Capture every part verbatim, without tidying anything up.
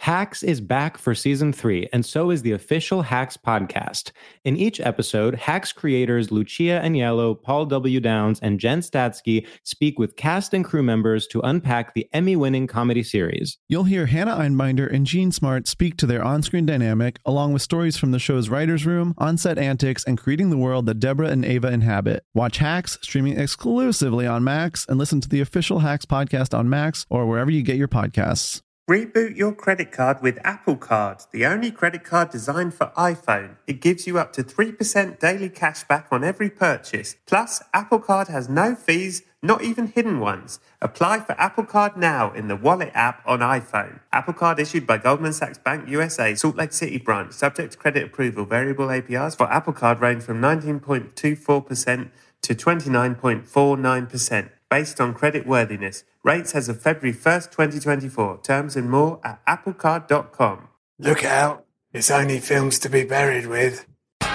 Hacks is back for season three, and so is the official Hacks podcast. In each episode, Hacks creators Lucia Aniello, Paul W. Downs, and Jen Statsky speak with cast and crew members to unpack the Emmy-winning comedy series. You'll hear Hannah Einbinder and Gene Smart speak to their on-screen dynamic, along with stories from the show's writer's room, on-set antics, and creating the world that Deborah and Ava inhabit. Watch Hacks, streaming exclusively on Max, and listen to the official Hacks podcast on Max or wherever you get your podcasts. Reboot your credit card with Apple Card, the only credit card designed for iPhone. It gives you up to three percent daily cash back on every purchase. Plus, Apple Card has no fees, not even hidden ones. Apply for Apple Card now in the Wallet app on iPhone. Apple Card issued by Goldman Sachs Bank U S A, Salt Lake City branch. Subject to credit approval. Variable A P Rs for Apple Card range from nineteen point two four percent to twenty-nine point four nine percent. Based on credit worthiness. Rates as of February first, twenty twenty-four. Terms and more at apple card dot com. Look out. It's only films to be buried with.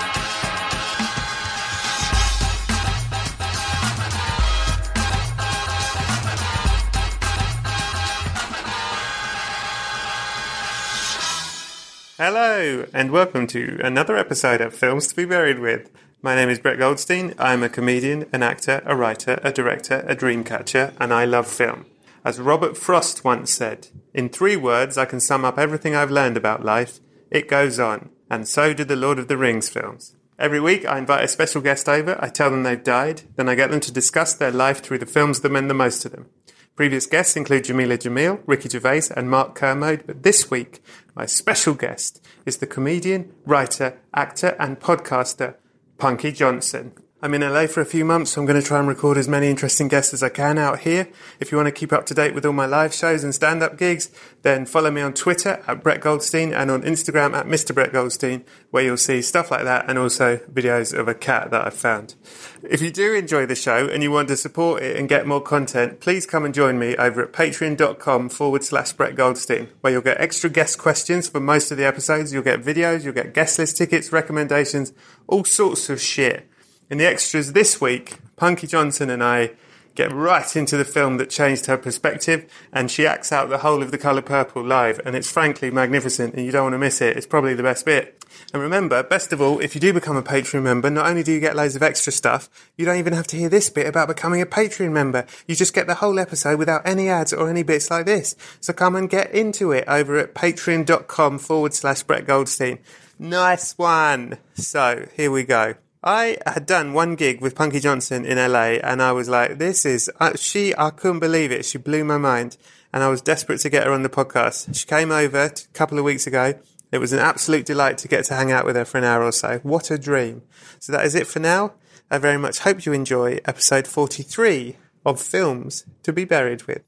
Hello, and welcome to another episode of Films to be Buried With. My name is Brett Goldstein. I'm a comedian, an actor, a writer, a director, a dream catcher, and I love film. As Robert Frost once said, in three words I can sum up everything I've learned about life. It goes on, and so do the Lord of the Rings films. Every week I invite a special guest over, I tell them they've died, then I get them to discuss their life through the films that meant the most to them. Previous guests include Jamila Jamil, Ricky Gervais, and Mark Kermode, but this week my special guest is the comedian, writer, actor, and podcaster, Punky Johnson. I'm in L A for a few months, so I'm going to try and record as many interesting guests as I can out here. If you want to keep up to date with all my live shows and stand-up gigs, then follow me on Twitter at Brett Goldstein and on Instagram at Mister Brett Goldstein, where you'll see stuff like that and also videos of a cat that I've found. If you do enjoy the show and you want to support it and get more content, please come and join me over at patreon.com forward slash Brett Goldstein, where you'll get extra guest questions for most of the episodes. You'll get videos, you'll get guest list tickets, recommendations, all sorts of shit. In the extras this week, Punky Johnson and I get right into the film that changed her perspective, and she acts out the whole of The Colour Purple live, and it's frankly magnificent, and you don't want to miss it. It's probably the best bit. And remember, best of all, if you do become a Patreon member, not only do you get loads of extra stuff, you don't even have to hear this bit about becoming a Patreon member. You just get the whole episode without any ads or any bits like this. So come and get into it over at patreon.com forward slash Brett Goldstein. Nice one. So, here we go. I had done one gig with Punky Johnson in L A, and I was like, this is, uh, she, I couldn't believe it. She blew my mind, and I was desperate to get her on the podcast. She came over a couple of weeks ago. It was an absolute delight to get to hang out with her for an hour or so. What a dream. So that is it for now. I very much hope you enjoy episode forty-three of Films to be Buried With.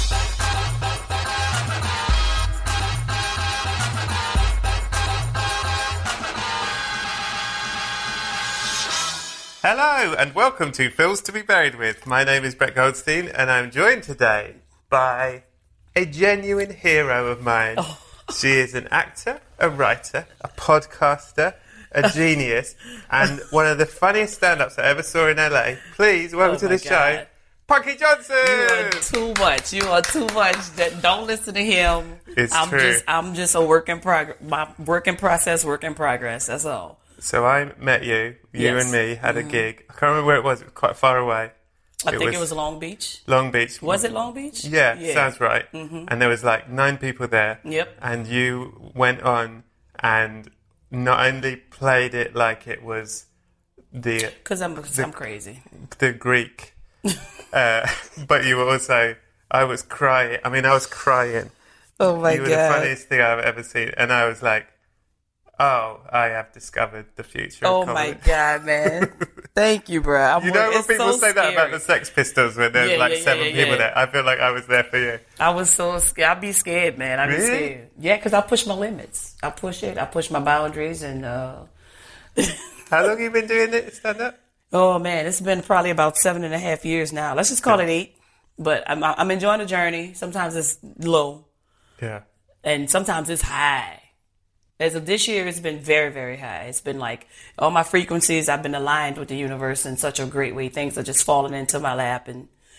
Hello, and welcome to Films to be Buried With. My name is Brett Goldstein, and I'm joined today by a genuine hero of mine. Oh. She is an actor, a writer, a podcaster, a genius, and one of the funniest stand-ups I ever saw in L A. Please, welcome oh to the God. show, Punky Johnson! You are too much. You are too much. Don't listen to him. It's I'm true. Just, I'm just a work in progress. My work in process, work in progress. That's all. So I met you, you yes. and me had mm-hmm. a gig. I can't remember where it was, it was quite far away. I it think was it was Long Beach. Long Beach. Was it Long Beach? Yeah, yeah. sounds right. Mm-hmm. And there was like nine people there. Yep. And you went on and not only played it like it was the... Because I'm, I'm crazy. The Greek. uh, but you were also... I was crying. I mean, I was crying. Oh my God. You were the funniest thing I've ever seen. And I was like, oh, I have discovered the future oh of comedy. my God, man. Thank you, bro. I'm you know when it's people so say scary. that about the Sex Pistols when there's yeah, like yeah, seven yeah, people yeah. there? I feel like I was there for you. I was so scared. I'd be scared, man. I'd be really? scared. Yeah, because I push my limits. I push it. I push my boundaries. And uh... How long have you been doing it, stand-up? Oh, man. It's been probably about seven and a half years now. Let's just call it eight. But I'm, I'm enjoying the journey. Sometimes it's low. Yeah. And sometimes it's high. As of this year, it's been very, very high. It's been like all my frequencies, I've been aligned with the universe in such a great way. Things are just falling into my lap. And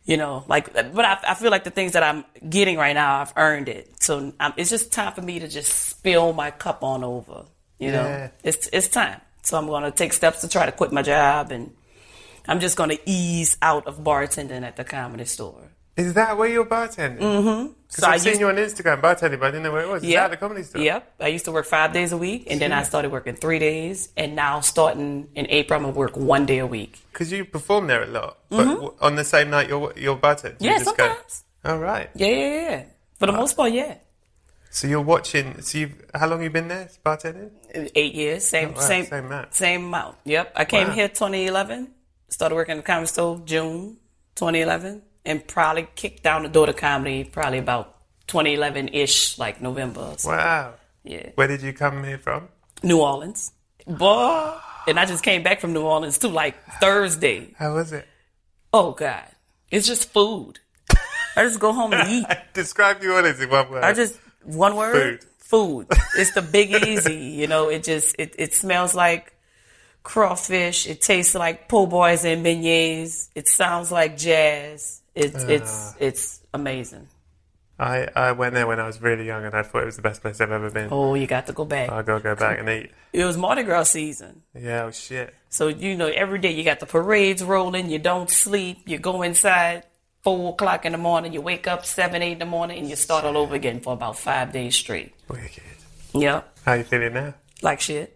You know, like, but I, I feel like the things that I'm getting right now, I've earned it. So um, it's just time for me to just spill my cup on over. You know, Yeah. it's it's time. So I'm going to take steps to try to quit my job, and I'm just going to ease out of bartending at the Comedy Store. Is that where you're bartending? Mm-hmm. Because So I I've seen used- you on Instagram bartending, but I didn't know where it was. Is that the Comedy Store? Yep. I used to work five days a week, and then I started working three days, and now starting in April, I'm going to work one day a week. Because you perform there a lot, but w- on the same night you're you're bartending. You Yeah, just go- sometimes. Oh right. Yeah, yeah, yeah. For the most part, yeah. So you're watching. So you how long you been there bartending? Eight years, same, Oh, wow, same, same amount. same amount. Yep. I came Wow. here twenty eleven, started working at the Comedy Store June twenty eleven, and probably kicked down the door to comedy probably about twenty eleven-ish, like November. So, Wow. yeah. Where did you come here from? New Orleans. Boy. And I just came back from New Orleans too, like Thursday. How was it? Oh, God. It's just food. I just go home and eat. Describe New Orleans in one word. I just, one word? Food. Food. It's the Big Easy. You know, it just, it, it smells like crawfish. It tastes like po' boys and beignets. It sounds like jazz. It's, it's, it's amazing. I, I went there when I was really young, and I thought it was the best place I've ever been. Oh, you got to go back. I gotta go back and eat. It was Mardi Gras season. Yeah, oh shit. So, you know, every day you got the parades rolling. You don't sleep. You go inside four o'clock in the morning. You wake up seven, eight in the morning, and you start all over again for about five days straight. Wicked. Yep. How you feeling now? Like shit.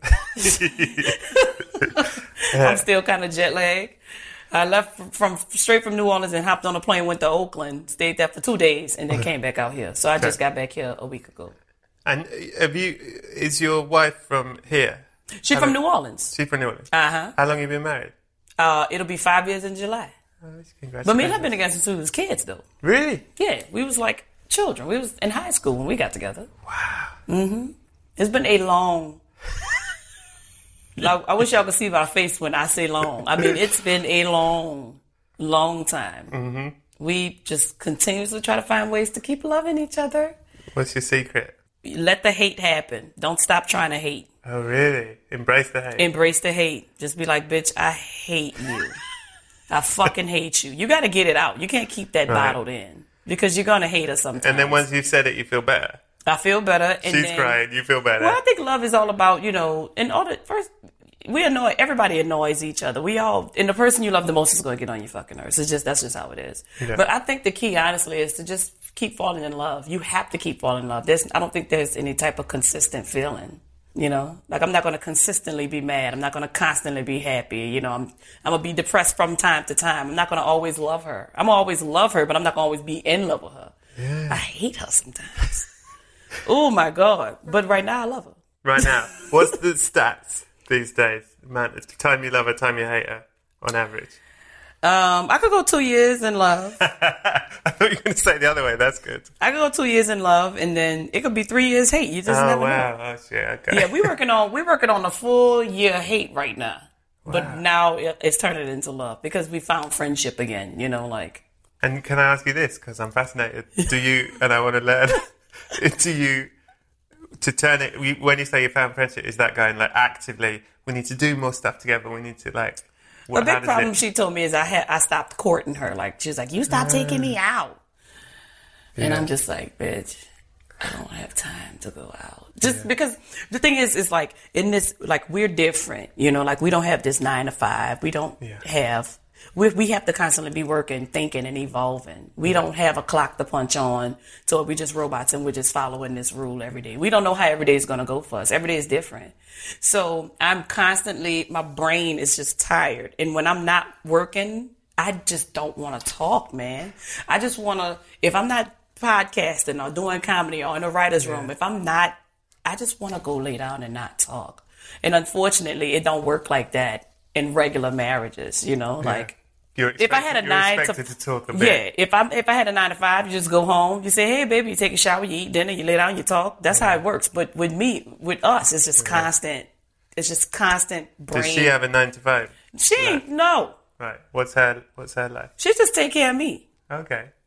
I'm still kind of jet lagged. I left from, from straight from New Orleans and hopped on a plane, went to Oakland, stayed there for two days, and then came back out here. So I just got back here a week ago. And have you? Is your wife from here? She's How from long- New Orleans. She's from New Orleans. Uh huh. How long you been married? Uh, it'll be five years in July. Oh, congratulations. But me and her been together since we was kids, though. Really? Yeah, we was like children. We was in high school when we got together. Wow. Mm-hmm. It's been a long. Like, I wish y'all could see my face when I say long. I mean, it's been a long, long time. Mm-hmm. We just continuously try to find ways to keep loving each other. What's your secret? Let the hate happen. Don't stop trying to hate. Oh, really? Embrace the hate. Embrace the hate. Just be like, bitch, I hate you. I fucking hate you. You got to get it out. You can't keep that Right. bottled in because you're going to hate us sometimes. and then once you've said it, you feel better. I feel better. And She's then, crying, you feel better. Well, I think love is all about, you know, in order, first, we annoy, everybody annoys each other. We all, and the person you love the most is going to get on your fucking nerves. It's just, that's just how it is. Yeah. But I think the key, honestly, is to just keep falling in love. You have to keep falling in love. There's, I don't think there's any type of consistent feeling. You know, like I'm not going to consistently be mad. I'm not going to constantly be happy. You know, I'm I'm going to be depressed from time to time. I'm not going to always love her. I'm going to always love her, but I'm not going to always be in love with her. Yeah. I hate her sometimes. Oh, my God. But right now, I love her. Right now, what's the stats these days? Man, it's time you love her, time you hate her, on average. Um, I could go two years in love. I thought you were going to say the other way. That's good. I could go two years in love, and then it could be three years hate. You just Oh, never know. wow. Oh, shit. Okay. Yeah, we working on we working on a full year hate right now, but now it, it's turning into love because we found friendship again. You know, like And can I ask you this? Because I'm fascinated. Do you, and I want to learn, do you, to turn it, we- when you say you found friendship, is that going like actively, we need to do more stuff together, we need to like, what, the how big does problem it- she told me is I had I stopped courting her. Like she was like, you stop taking me out, and Yeah. I'm just like, bitch, I don't have time to go out. Just because the thing is, is like in this, like we're different, you know, like we don't have this nine to five. We don't Yeah. have, we we have to constantly be working, thinking and evolving. We don't have a clock to punch on. So we just robots and we're just following this rule every day. We don't know how every day is going to go for us. Every day is different. So I'm constantly, my brain is just tired. And when I'm not working, I just don't want to talk, man. I just want to, if I'm not podcasting or doing comedy or in a writer's room, if I'm not, I just want to go lay down and not talk. And unfortunately, it don't work like that in regular marriages, you know, like You're if I had a expected- nine you're to, expected to talk a bit. yeah, if I'm if I had a nine to five, you just go home, you say, hey baby, you take a shower, you eat dinner, you lay down, you talk. That's how it works. But with me, with us, it's just constant. It's just constant brain. Does she have a nine to five? She ain't- no. Right. What's her, what's her life? She just take care of me. Okay.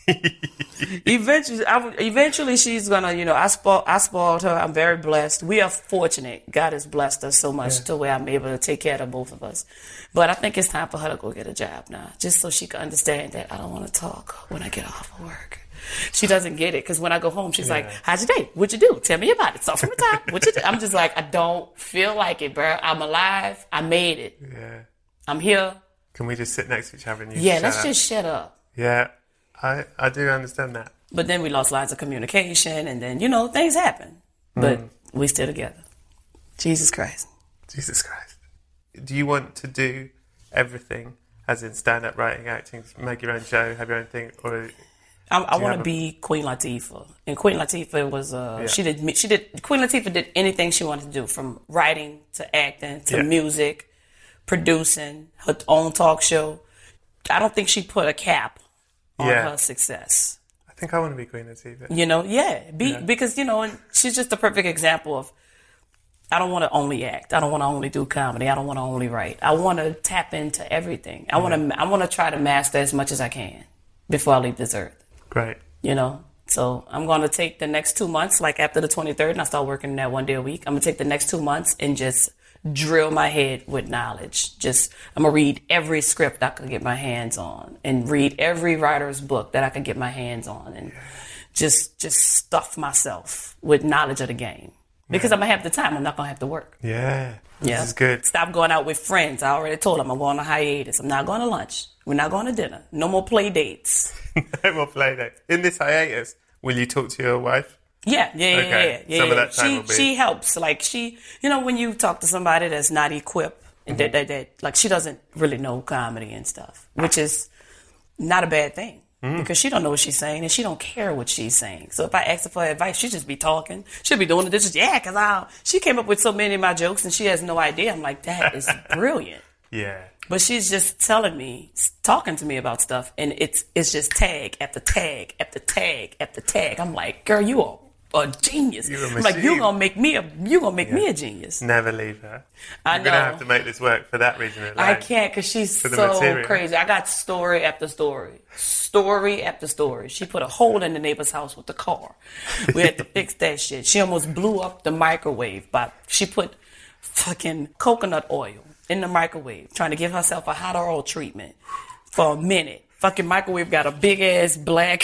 eventually, I, eventually she's gonna, you know, I spoiled, I spoiled her. I'm very blessed. We are fortunate. God has blessed us so much yeah. to where I'm able to take care of both of us. But I think it's time for her to go get a job now, just so she can understand that I don't want to talk when I get off of work. She doesn't get it because when I go home, she's yeah. like, "How'd your day? What'd you do? Tell me about it. Start from the top. What you do?" I'm just like, I don't feel like it, bro. I'm alive. I made it. Yeah. I'm here. Can we just sit next to each other and you Yeah, shut let's up? just shut up. Yeah, I I do understand that. But then we lost lines of communication, and then, you know, things happen. But mm. we still together. Jesus Christ. Jesus Christ. Do you want to do everything, as in stand-up, writing, acting, make your own show, have your own thing, or... I, I want to be Queen Latifah, and Queen Latifah was uh, yeah. she did she did Queen Latifah did anything she wanted to do, from writing to acting to yeah. music, producing her own talk show. I don't think she put a cap on yeah. her success. I think I want to be Queen Latifah. You know, yeah, be yeah. because you know, and she's just the perfect example of. I don't want to only act. I don't want to only do comedy. I don't want to only write. I want to tap into everything. I yeah. want to. I want to try to master as much as I can before I leave this earth. Great. You know, so I'm going to take the next two months, like after the twenty-third, and I start working that one day a week. I'm going to take the next two months and just drill my head with knowledge. Just, I'm going to read every script I can get my hands on and read every writer's book that I can get my hands on and yeah. just, just stuff myself with knowledge of the game. Because yeah. I'm going to have the time. I'm not going to have to work. Yeah. This yeah. is good. Stop going out with friends. I already told them I'm going on hiatus. I'm not going to lunch. We're not going to dinner. No more play dates. No more play dates. In this hiatus, will you talk to your wife? Yeah, yeah, yeah, okay. yeah. yeah, Some yeah. of that time she, will be... she helps. Like, she, you know, when you talk to somebody that's not equipped, mm-hmm. that, that, that, like, she doesn't really know comedy and stuff, which is not a bad thing. Mm. Because she don't know what she's saying and she don't care what she's saying. So if I ask her for advice, she'd just be talking. She'll be doing the dishes. Yeah, because I she came up with so many of my jokes and she has no idea. I'm like, that is brilliant. Yeah. But she's just telling me, talking to me about stuff, and it's it's just tag after tag after tag after tag. I'm like, girl, you are a genius. You're a I'm like, you're gonna make me a you gonna make yeah. me a genius. Never leave her. I You're know. gonna have to make this work for that reason alone. I can't because she's so material. crazy. I got story after story, story after story. She put a hole in the neighbor's house with the car. We had to fix that shit. She almost blew up the microwave, but she put fucking coconut oil in the microwave, trying to give herself a hot oil treatment for a minute. Fucking microwave got a big ass black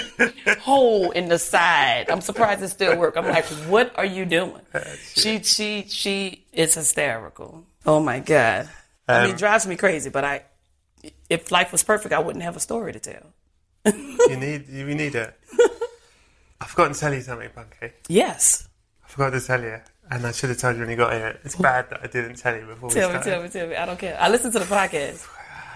hole in the side. I'm surprised it still works. I'm like, what are you doing? She she she is hysterical. Oh my God. Um, I mean, it drives me crazy, but I if life was perfect, I wouldn't have a story to tell. you need you need it. I've forgotten to tell you something, Punky. Yes. I forgot to tell you. And I should have told you when you got here. It's bad that I didn't tell you before tell we started. Tell me, tell me, tell me. I don't care. I listen to the podcast.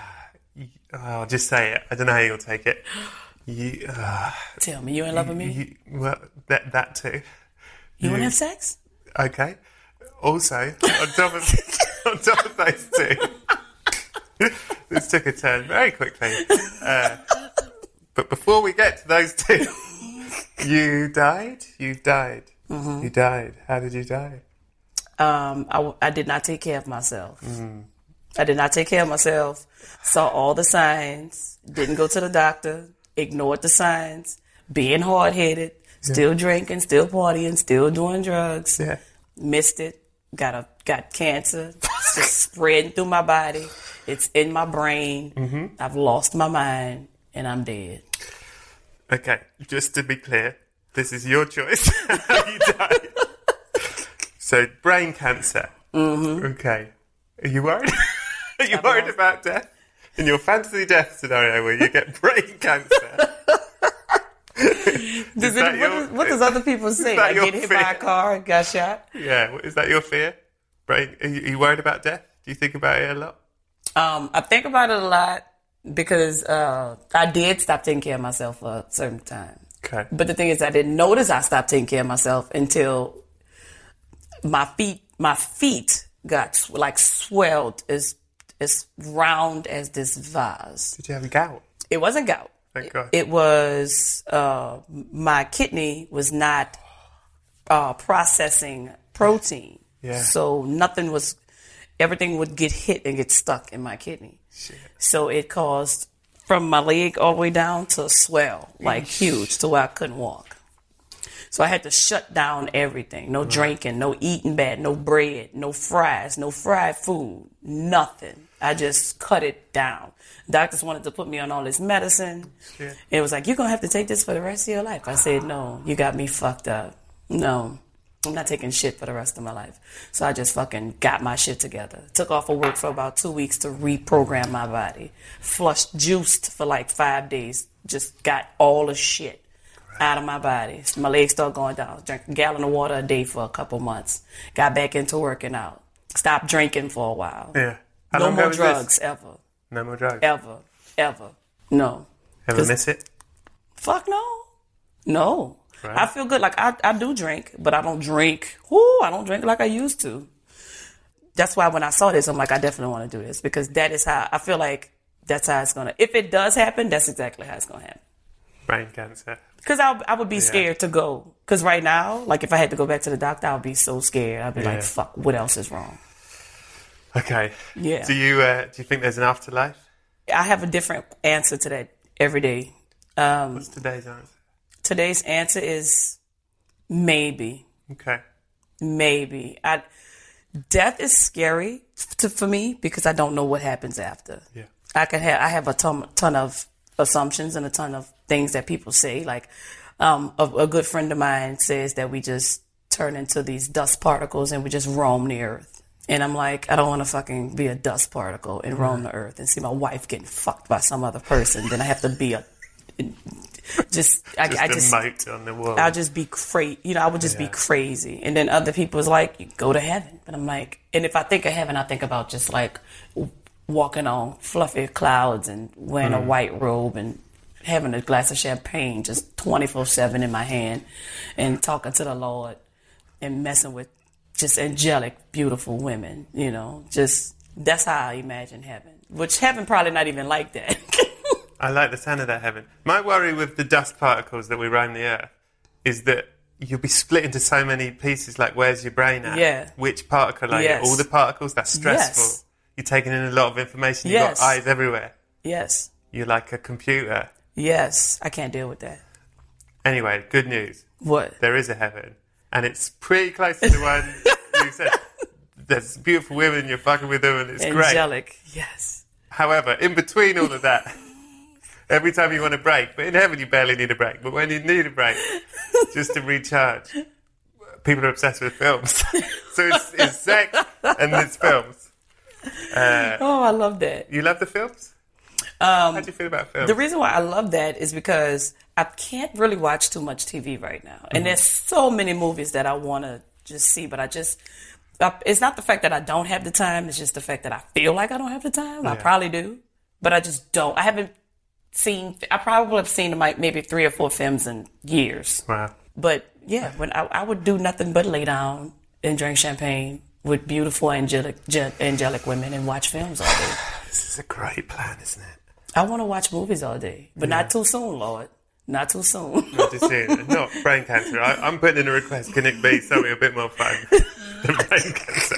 I'll just say it. I don't know how you'll take it. You, uh, Tell me, you in love with me? You, well, that that too. You, you want to have sex? Okay. Also, on top of on top of those two, this took a turn very quickly. Uh, but before we get to those two, you died. You died. Mm-hmm. You died. How did you die? Um, I, I did not take care of myself. Mm. I did not take care of myself. Saw all the signs. Didn't go to the doctor. Ignored the signs. Being hard-headed. Still yeah. drinking. Still partying. Still doing drugs. Yeah. Missed it. Got a got cancer. It's just spreading through my body. It's in my brain. Mm-hmm. I've lost my mind, and I'm dead. Okay, just to be clear, this is your choice how you died. So, brain cancer. Mm-hmm. Okay. Are you worried? Are you I've worried lost. about death? In your fantasy death scenario where you get brain cancer. Does it, what, your, does, what does other people say? I get hit fear? by a car, got shot? Yeah, is that your fear? Brain? Are you, are you worried about death? Do you think about it a lot? Um, I think about it a lot because uh, I did stop taking care of myself for a certain time. Okay. But the thing is, I didn't notice I stopped taking care of myself until my feet, my feet got like swelled as as round as this vase. Did you have gout? It wasn't gout. Thank God. It was uh, my kidney was not uh, processing protein. Yeah. So nothing was, everything would get hit and get stuck in my kidney. Shit. So it caused from my leg all the way down to swell, like huge, to where I couldn't walk. So I had to shut down everything. No drinking, no eating bad, no bread, no fries, no fried food, nothing. I just cut it down. Doctors wanted to put me on all this medicine. Yeah. It was like, you're going to have to take this for the rest of your life. I said, no, you got me fucked up. No, I'm not taking shit for the rest of my life. So I just fucking got my shit together. Took off of work for about two weeks to reprogram my body. Flushed, juiced for like five days. Just got all the shit out of my body. My legs started going down. Drank a gallon of water a day for a couple months. Got back into working out. Stopped drinking for a while. Yeah. How no long more ago was drugs, this? ever. No more drugs? Ever. Ever. No. Ever miss it? Fuck no. No. Right. I feel good. Like, I, I do drink, but I don't drink. Whoo, I don't drink like I used to. That's why when I saw this, I'm like, I definitely want to do this. Because that is how, I feel like that's how it's going to, if it does happen, that's exactly how it's going to happen. Brain cancer. Because I, I would be Yeah. scared to go. Because right now, like, if I had to go back to the doctor, I would be so scared. I'd be Yeah. like, fuck, what else is wrong? Okay. Yeah. Do you uh, do you think there's an afterlife? I have a different answer to that every day. Um, What's today's answer? today's answer is maybe. Okay. Maybe. I, death is scary to, for me because I don't know what happens after. Yeah. I can have I have a ton, ton of assumptions and a ton of things that people say. Like um, a, a good friend of mine says that we just turn into these dust particles and we just roam the earth. And I'm like, I don't want to fucking be a dust particle and roam the earth and see my wife getting fucked by some other person. Then I have to be a just I Just I a just moat on the wall. I'll just be crazy. You know, I would just Yeah. be crazy. And then other people's like, you go to heaven. But I'm like, and if I think of heaven, I think about just like walking on fluffy clouds and wearing Mm. a white robe and having a glass of champagne just twenty-four seven in my hand and talking to the Lord and messing with just angelic, beautiful women, you know. Just, that's how I imagine heaven. Which heaven probably not even like that. I like the sound of that, heaven. My worry with the dust particles that we roam the earth is that you'll be split into so many pieces, like where's your brain at? Yeah. Which particle are Yes. you? All the particles? That's stressful. Yes. You're taking in a lot of information. You've Yes. got eyes everywhere. Yes. You're like a computer. Yes. I can't deal with that. Anyway, good news. What? There is a heaven. And it's pretty close to the one you said. There's beautiful women, you're fucking with them, and it's great. Angelic. Yes. However, in between all of that, every time you want a break, but in heaven you barely need a break, but when you need a break, just to recharge, people are obsessed with films. So it's, it's sex and it's films. Uh, Oh, I love that. you love the films? Um, How do you feel about films? The reason why I love that is because I can't really watch too much T V right now. And there's so many movies that I want to just see, but I just, I, it's not the fact that I don't have the time. It's just the fact that I feel like I don't have the time. I Yeah. probably do, but I just don't. I haven't seen, I probably have seen like maybe three or four films in years. Wow. But yeah, when I, I would do nothing but lay down and drink champagne with beautiful angelic, ge- angelic women and watch films all day. This is a great plan, isn't it? I want to watch movies all day, but not too soon, Lord. Not too soon. Not just saying, not brain cancer. I, I'm putting in a request. Can it be something a bit more fun than brain cancer?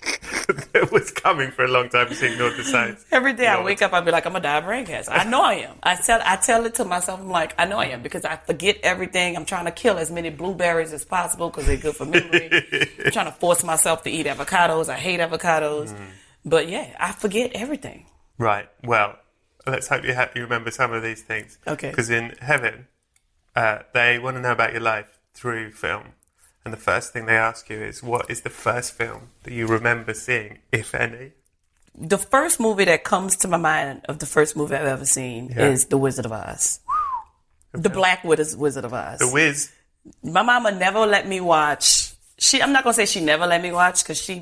It was coming for a long time. Just ignored the signs. Every day I Lord. wake up, I'll be like, I'm gonna die of brain cancer. I know I am. I tell, I tell it to myself. I'm like, I know I am because I forget everything. I'm trying to kill as many blueberries as possible because they're good for memory. I'm trying to force myself to eat avocados. I hate avocados, Mm. but yeah, I forget everything. Right. Well, let's hope you, ha- you remember some of these things. Okay. Because in heaven, uh, they want to know about your life through film. And the first thing they ask you is, what is the first film that you remember seeing, if any? The first movie that comes to my mind of the first movie I've ever seen Yeah. is The Wizard of Oz. The Black Wiz- Wizard of Oz. The Wiz. My mama never let me watch. She, I'm not gonna say she never let me watch because she.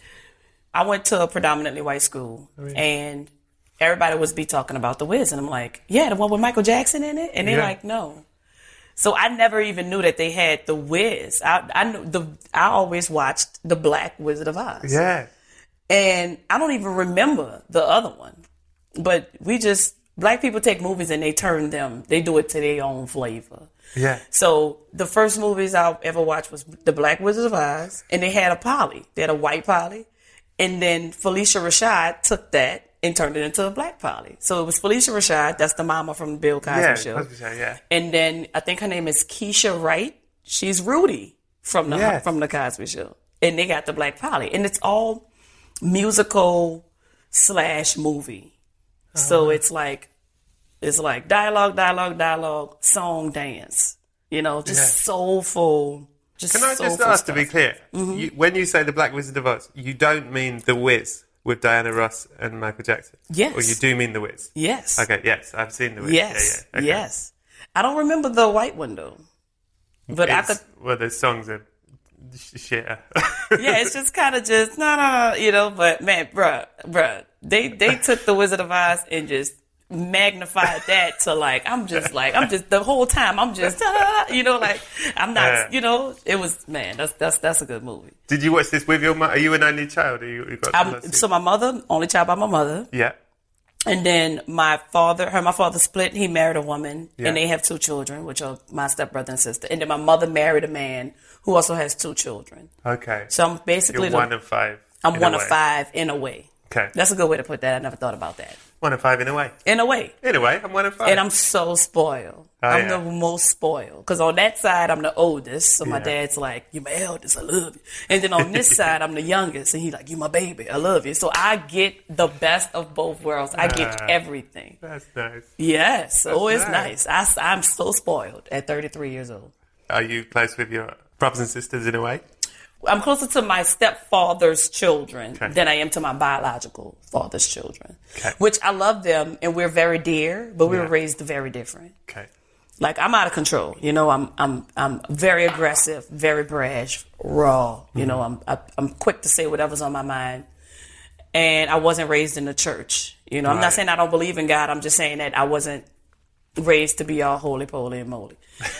I went to a predominantly white school, and everybody was be talking about The Wiz, and I'm like, yeah, the one with Michael Jackson in it, and they're Yeah. like, no. So I never even knew that they had The Wiz. I I knew the. I always watched The Black Wizard of Oz, Yeah. and I don't even remember the other one. But we just black people take movies and they turn them. They do it to their own flavor. Yeah. So the first movies I ever watched was The Black Wizard of Oz, and they had a Polly. They had a white Polly, and then Felicia Rashad took that and turned it into a black Polly. So it was Felicia Rashad. That's the mama from the Bill Cosby Yeah, Show. Cosby Show, yeah. And then I think her name is Keisha Wright. She's Rudy from the Yes. from the Cosby Show. And they got the black Polly. And it's all musical slash movie. Uh-huh. So it's like it's like dialogue, dialogue, dialogue, song, dance. You know, just Yes. soulful. Just Can I just soulful ask stuff. to be clear? Mm-hmm. You, when you say the Black Wizard of Oz, you don't mean The Wiz with Diana Ross and Michael Jackson? Yes. Or you do mean The Wiz? Yes. Okay, yes, I've seen The Wiz. Yes. Yeah, yeah. Okay. Yes. I don't remember the white one though. But It's- I could Well, the songs are sh- shit. yeah, it's just kind of just no, no, no, you know. But man, bruh, bruh, they they took the Wizard of Oz and just magnified that to like I'm just like I'm just the whole time I'm just ah, you know like I'm not Yeah. you know it was man that's that's that's a good movie. Did you watch this with your mum? Are you an only child? Or you, you got I'm, so my mother, only child by my mother, yeah. and then my father, her, my father split. He married a woman, Yeah. and they have two children, which are my stepbrother and sister. And then my mother married a man who also has two children. Okay. So I'm basically You're the- one of five. I'm in one a of way. five in a way. Okay. That's a good way to put that. I never thought about that. One of five in a way. In a way. In a way, I'm one of five. And I'm so spoiled. Oh, I'm yeah. the most spoiled. Because on that side, I'm the oldest. So my Yeah. dad's like, you my eldest, I love you. And then on this side, I'm the youngest. And he's like, you my baby, I love you. So I get the best of both worlds. I get Ah. everything. That's nice. Yes. Oh, That's it's nice. nice. I, I'm so spoiled at thirty-three years old. Are you close with your brothers and sisters in a way? I'm closer to my stepfather's children Okay. than I am to my biological father's children. Okay. Which I love them and we're very dear, but we Yeah. were raised very different. Okay. Like I'm out of control. You know, I'm I'm I'm very aggressive, very brash, raw. You know, I'm I, I'm quick to say whatever's on my mind. And I wasn't raised in the church. You know, I'm Right. not saying I don't believe in God. I'm just saying that I wasn't raised to be all holy, poly, and moly.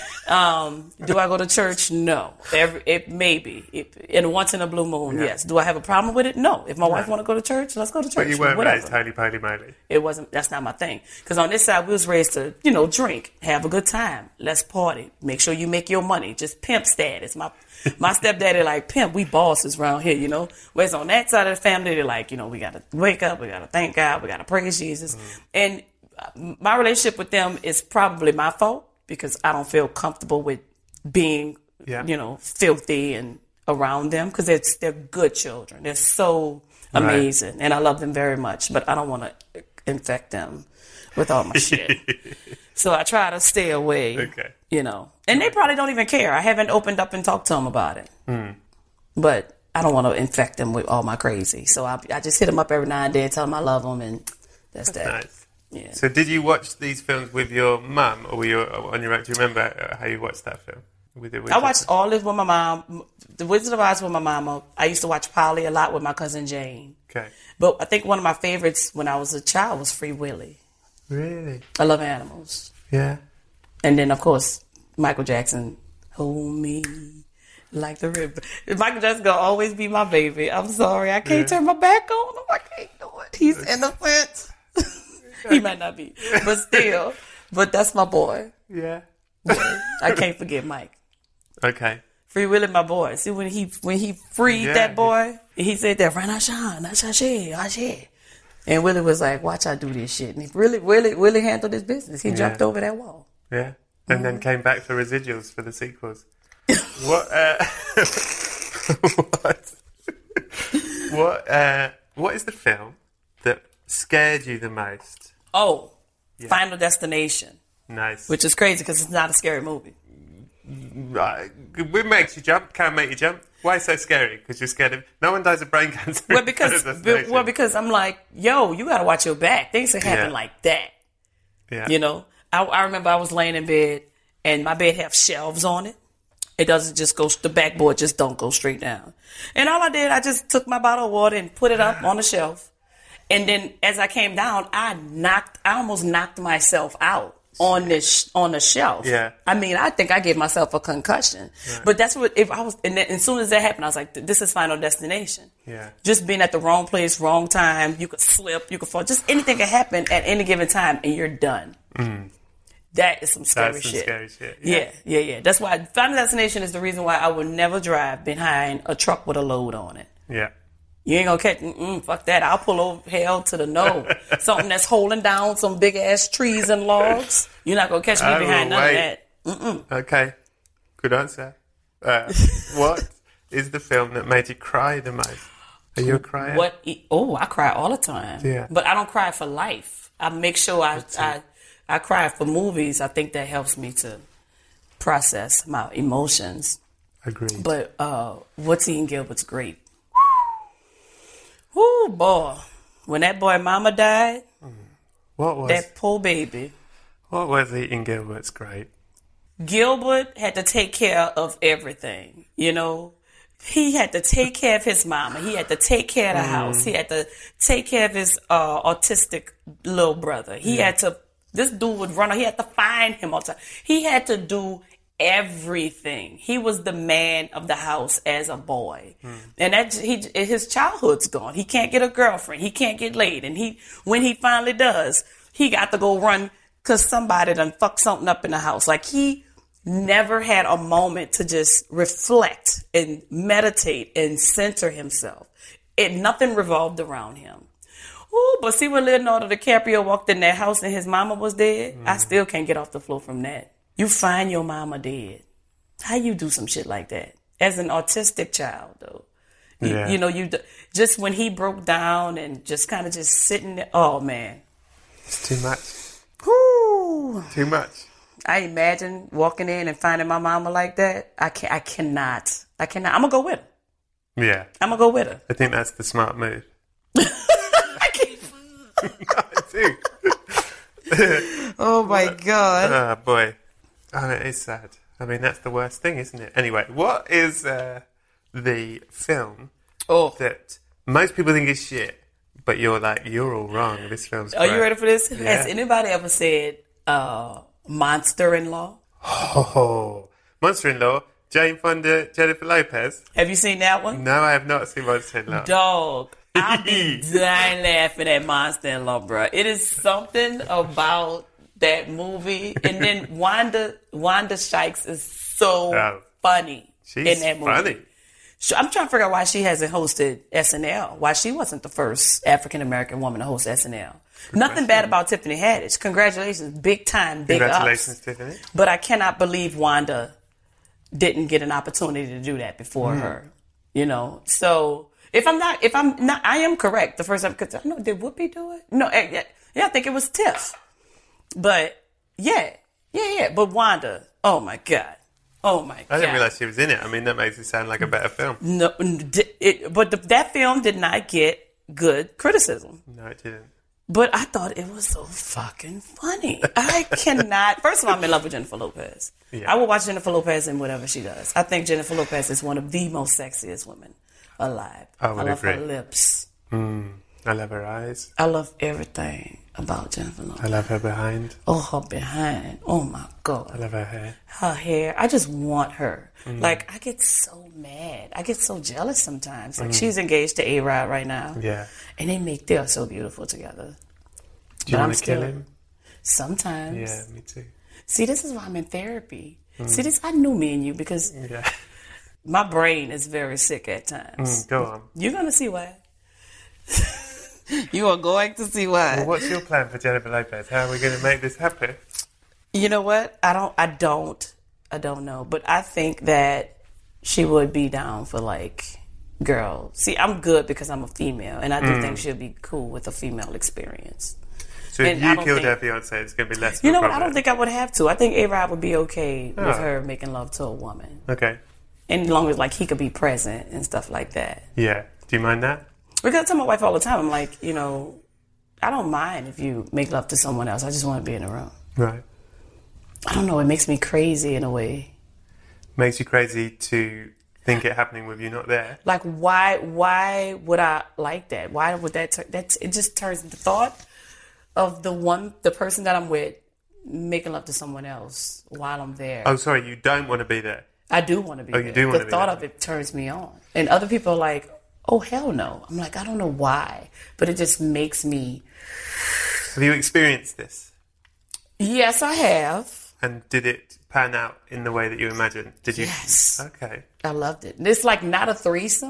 Um, do I go to church? No. Every it maybe it, and once in a blue moon, Yeah. yes. Do I have a problem with it? No. If my wife want to go to church, let's go to church. But you weren't Whatever. raised holy poly moly. It wasn't. That's not my thing. Because on this side, we was raised to, you know, drink, have a good time, let's party, make sure you make your money, just pimp status. My my stepdaddy like pimp. We bosses around here, you know. Whereas on that side of the family, they're like, you know, we gotta wake up, we gotta thank God, we gotta praise Jesus. And uh, my relationship with them is probably my fault because I don't feel comfortable with being, Yeah. you know, filthy and around them because they're they're good children. They're so Right. amazing, and I love them very much. But I don't want to infect them with all my shit. So I try to stay away. Okay. You know, and they probably don't even care. I haven't opened up and talked to them about it. Hmm. But I don't want to infect them with all my crazy. So I, I just hit them up every now and then, tell them I love them, and that's, that. Nice. Yeah. So did you watch these films with your mum or were you on your own? Do you remember uh, how you watched that film? With it, with I watched all this with my mom. The Wizard of Oz with my mama. I used to watch Polly a lot with my cousin Jane. Okay. But I think one of my favorites when I was a child was Free Willy. Really? I love animals. Yeah. And then, of course, Michael Jackson, Hold Me Like the River. Michael Jackson gonna always be my baby. I'm sorry. I can't Yeah. turn my back on him. I can't do it. He's innocent. He might not be. But still. But that's my boy. Yeah. I can't forget Mike. Okay. Free Willy, my boy. See, when he when he freed Yeah, that boy, he said that, Ranashan, Nashashi, Ashe. And Willie was like, watch I do this shit. And he really, Willie, Willie handled his business. He jumped over that wall. Yeah. And then came back for residuals for the sequels. What? Uh, what? what? Uh, what is the film that scared you the most? Oh, Final Destination, Nice. which is crazy because it's not a scary movie. Right. What makes you jump? Can't make you jump. Why so scary? Because you're scared of. No one dies of brain cancer. Well, because That's be- amazing. well, because I'm like, yo, you got to watch your back. Things that happen Yeah. like that. yeah. You know, I, I remember I was laying in bed and my bed have shelves on it. It doesn't just go, the backboard just don't go straight down. And all I did, I just took my bottle of water and put it up on the shelf. And then as I came down, I knocked, I almost knocked myself out on this, on the shelf. Yeah. I mean, I think I gave myself a concussion. But that's what, if I was, and then as soon as that happened, I was like, this is Final Destination. Yeah. Just being at the wrong place, wrong time, you could slip, you could fall, just anything can happen at any given time and you're done. That is some scary That's some shit. scary shit. Yeah, yeah, yeah. That's why Final Destination is the reason why I would never drive behind a truck with a load on it. Yeah. You ain't gonna catch, mm-mm, fuck that. I'll pull over hell to the no. Something that's holding down some big ass trees and logs. You're not gonna catch me I behind will none wait. of that. Mm-mm. Okay, good answer. Uh, what is the film that made you cry the most? Are you a crier? What? e- Oh, I cry all the time. Yeah. But I don't cry for life. I make sure I, I, I cry for movies. I think that helps me to process my emotions. Agreed. But uh, What's Eating Gilbert's great. Whoo, boy. When that boy mama died, What was that poor baby. what was Eating Gilbert's great? Gilbert had to take care of everything, you know. He had to take care of his mama. He had to take care of the house. He had to take care of his uh, autistic little brother. He had to, this dude would run, he had to find him all the time. He had to do everything. He was the man of the house as a boy. And that he his childhood's gone. He can't get a girlfriend. He can't get laid. And he when he finally does, he got to go run because somebody done fucked something up in the house. Like he never had a moment to just reflect and meditate and center himself. It nothing revolved around him. Ooh, but see when Leonardo DiCaprio walked in that house and his mama was dead, I still can't get off the floor from that. You find your mama dead. How you do some shit like that? As an autistic child, though. You, Yeah. you know, you d- just when he broke down and just kind of just sitting there. Oh, man. It's too much. Whoo. Too much. I imagine walking in and finding my mama like that. I can I cannot. I cannot. I'm going to go with her. Yeah. I'm going to go with her. I think that's the smart move. I can't. I do. Oh, my God. Oh, boy. Oh, it is sad. I mean, that's the worst thing, isn't it? Anyway, what is uh, the film Oh. that most people think is shit, but you're like, you're all wrong. This film's Are you great. ready for this? Yeah. Has anybody ever said uh, monster-in-law? Oh, Monster-in-Law, Jane Fonda, Jennifer Lopez. Have you seen that one? No, I have not seen Monster-in-Law. Dog, I be dying laughing at Monster-in-Law, bro. It is something about that movie. And then Wanda Wanda Shikes is so Oh. funny She's in that movie. funny. So I'm trying to figure out why she hasn't hosted S N L. Why she wasn't the first African-American woman to host S N L. Nothing bad about Tiffany Haddish. Congratulations. Big time, big Congratulations, ups. Tiffany. But I cannot believe Wanda didn't get an opportunity to do that before her. You know, so if I'm not, if I'm not, I am correct. The first time, because I know, did Whoopi do it? No, eh, yeah, yeah, I think it was Tiff. But yeah, yeah, yeah. But Wanda, oh my God. Oh my God. I didn't realize she was in it. I mean, that makes it sound like a better film. No, it, but the, that film did not get good criticism. No, it didn't. But I thought it was so fucking funny. I cannot. First of all, I'm in love with Jennifer Lopez. Yeah. I will watch Jennifer Lopez in whatever she does. I think Jennifer Lopez is one of the most sexiest women alive. I would love agree. her lips. Mm, I love her eyes. I love everything about Jennifer I Lopez. love her behind. Oh, her behind. Oh my I God. love her hair. Her hair. I just want her. Mm. Like, I get so mad. I get so jealous sometimes. Like, Mm. she's engaged to A-Rod right now. Yeah. And they make, they are so beautiful together. Do you But want I'm to kill still- him? Sometimes. Yeah, me too. See, this is why I'm in therapy. See, this, I knew me and you because Yeah. my brain is very sick at times. Mm, go on. You're going to see why. You are going to see why. Well, what's your plan for Jennifer Lopez? How are we going to make this happen? You know what? I don't, I don't, I don't know. But I think that she would be down for like, girl. See, I'm good because I'm a female. And I do think she'll be cool with a female experience. So if And I you don't killed think- her fiance, it's going to be less of You a know what? I problem. don't think I would have to. I think A-Rod would be okay Oh. with her making love to a woman. Okay. And as long as like he could be present and stuff like that. Yeah. Do you mind that? Because I tell my wife all the time, I'm like, you know, I don't mind if you make love to someone else. I just want to be in the room. Right. I don't know. It makes me crazy in a way. Makes you crazy to think it happening with you not there. Like, why? Why would I like that? Why would that? Tur- that's it. Just turns the thought of the one, the person that I'm with, making love to someone else while I'm there. Oh, sorry, you don't want to be there. I do want to be. Oh, you there. do wanna The be thought there. of it turns me on, and other people are like, "Oh hell no!" I'm like, I don't know why, but it just makes me. Have you experienced this? Yes, I have. And did it pan out in the way that you imagined? Did you? Yes. Okay. I loved it. It's like not a threesome,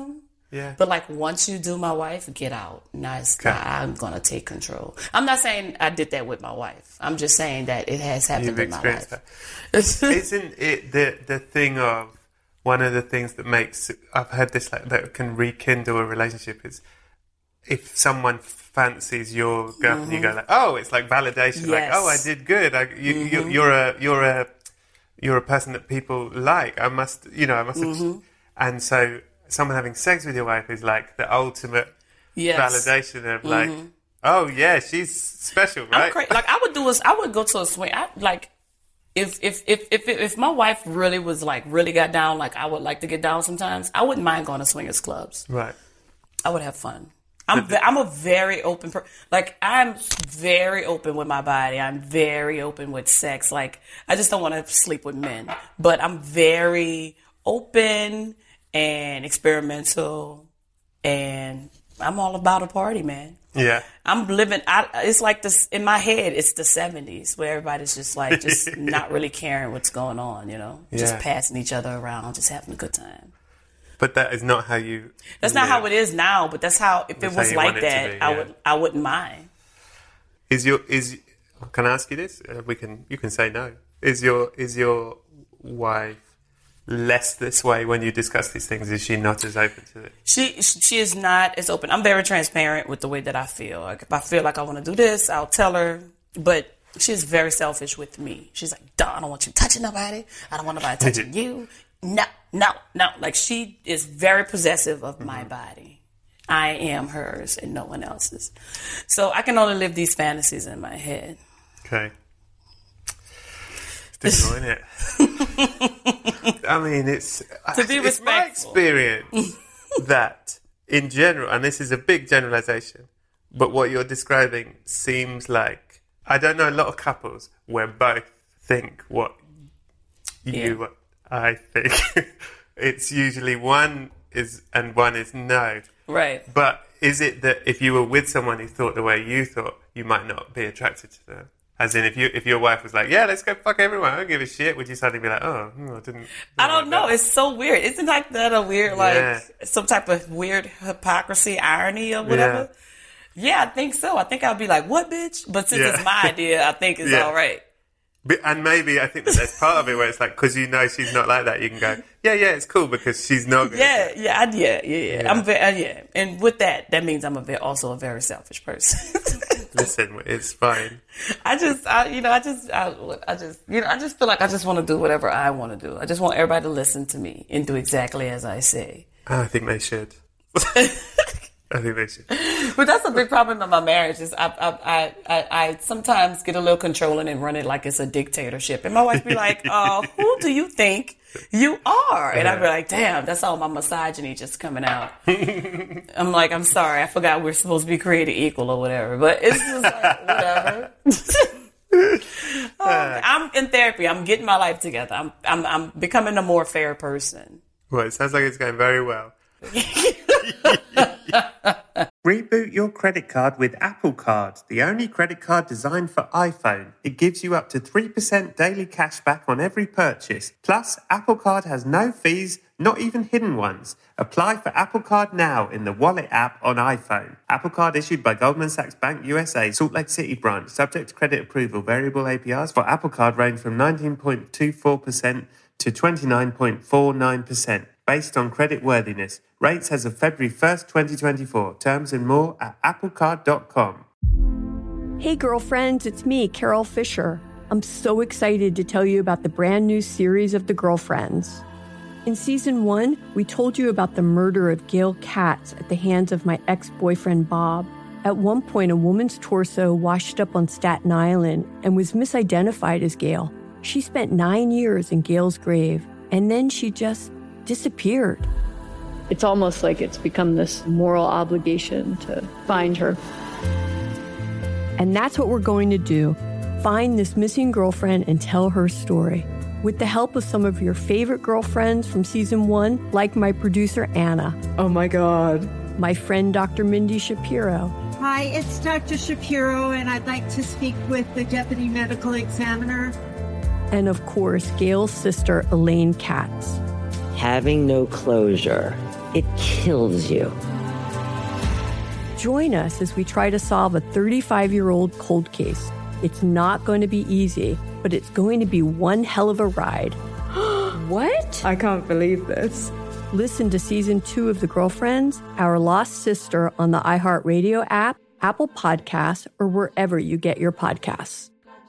Yeah. But like once you do my wife, get out. Now it's, Okay. I'm going to take control. I'm not saying I did that with my wife. I'm just saying that it has happened You've in my experienced life. that. Isn't it the the thing of one of the things that makes I've heard this like that can rekindle a relationship is if someone fancies your girlfriend, mm-hmm. you go like, oh, it's like validation, Yes. like, oh, I did good. I, you, Mm-hmm. you, you're a you're a you're a person that people like. I must, you know, I must. Mm-hmm. Have, and so someone having sex with your wife is like the ultimate Yes. validation of like, mm-hmm. oh yeah, she's special, right? I'm cra- like I would do is I would go to a swing. I like if if if if if my wife really was like really got down, like I would like to get down sometimes. I wouldn't mind going to swingers clubs. Right. I would have fun. I'm ve- I'm a very open per- like I'm very open with my body. I'm very open with sex. Like I just don't want to sleep with men, but I'm very open and experimental, and I'm all about a party, man. Yeah. I'm living. I, it's like this in my head. It's the seventies where everybody's just like just not really caring what's going on. You know, just Yeah. passing each other around, just having a good time. But that is not how you. That's not how it is now, but that's how. If That's it was how you like want it to that, be, I yeah. would. I wouldn't mind. Is your is? Can I ask you this? Uh, we can. You can say no. Is your is your wife less this way when you discuss these things? Is she not as open to it? She she is not as open. I'm very transparent with the way that I feel. Like if I feel like I want to do this, I'll tell her. But she's very selfish with me. She's like, "Duh, I don't want you touching nobody. I don't want nobody touching you. No, no, no." Like she is very possessive of my body. I am hers and no one else's. So I can only live these fantasies in my head. Okay. It's difficult, isn't it? I mean, it's To be it's my respectful. experience that in general, and this is a big generalization, but what you're describing seems like I don't know a lot of couples where both think what you I think. It's usually one is and one is no. Right. But is it that if you were with someone who thought the way you thought, you might not be attracted to them? As in, if you if your wife was like, "Yeah, let's go fuck everyone, I don't give a shit," would you suddenly be like, "Oh, hmm, I didn't." didn't I don't like know. that." It's so weird. Isn't like that a weird, like Yeah. some type of weird hypocrisy, irony, or whatever? Yeah, I think so. I think I'll be like, "What, bitch?" But since Yeah. it's my idea, I think it's Yeah. all right. But, and maybe I think that there's part of it where it's like, because you know she's not like that, you can go, "Yeah, yeah, it's cool because she's not." Gonna Yeah, do it." yeah, I, yeah, yeah, yeah. Yeah. I'm very, uh, yeah. And with that, that means I'm a very, also a very selfish person. Listen, it's fine. I just, I, you know, I just, I, I just, you know, I just feel like I just want to do whatever I want to do. I just want everybody to listen to me and do exactly as I say. I think they should. I think they should. But that's a big problem in my marriage. Is I, I, I, I, I sometimes get a little controlling and run it like it's a dictatorship. And my wife be like, "Oh, who do you think you are?" And I'd be like, "Damn, that's all my misogyny just coming out." I'm like, "I'm sorry, I forgot we're supposed to be created equal or whatever." But it's just like whatever. Oh, I'm in therapy. I'm getting my life together. I'm, I'm, I'm becoming a more fair person. Well, it sounds like it's going very well. Reboot your credit card with Apple Card, the only credit card designed for iPhone. It gives you up to three percent daily cash back on every purchase. Plus, Apple Card has no fees, not even hidden ones. Apply for Apple Card now in the Wallet app on iPhone. Apple Card issued by Goldman Sachs Bank U S A, Salt Lake City branch. Subject to credit approval. Variable A P Rs for Apple Card range from nineteen point two four percent to twenty-nine point four nine percent. Based on credit worthiness. Rates as of February first, twenty twenty-four. Terms and more at apple card dot com. Hey, girlfriends, it's me, Carol Fisher. I'm so excited to tell you about the brand new series of The Girlfriends. In season one, we told you about the murder of Gail Katz at the hands of my ex-boyfriend, Bob. At one point, a woman's torso washed up on Staten Island and was misidentified as Gail. She spent nine years in Gail's grave, and then she just disappeared. It's almost like it's become this moral obligation to find her. And that's what we're going to do. Find this missing girlfriend and tell her story. With the help of some of your favorite girlfriends from season one, like my producer, Anna. Oh my God. My friend, Doctor Mindy Shapiro. Hi, it's Doctor Shapiro, and I'd like to speak with the Deputy Medical Examiner. And of course, Gail's sister, Elaine Katz. having no closure. It kills you. Join us as we try to solve a thirty-five-year-old cold case. It's not going to be easy, but it's going to be one hell of a ride. What? I can't believe this. Listen to season two of The Girlfriends, Our Lost Sister on the iHeartRadio app, Apple Podcasts, or wherever you get your podcasts.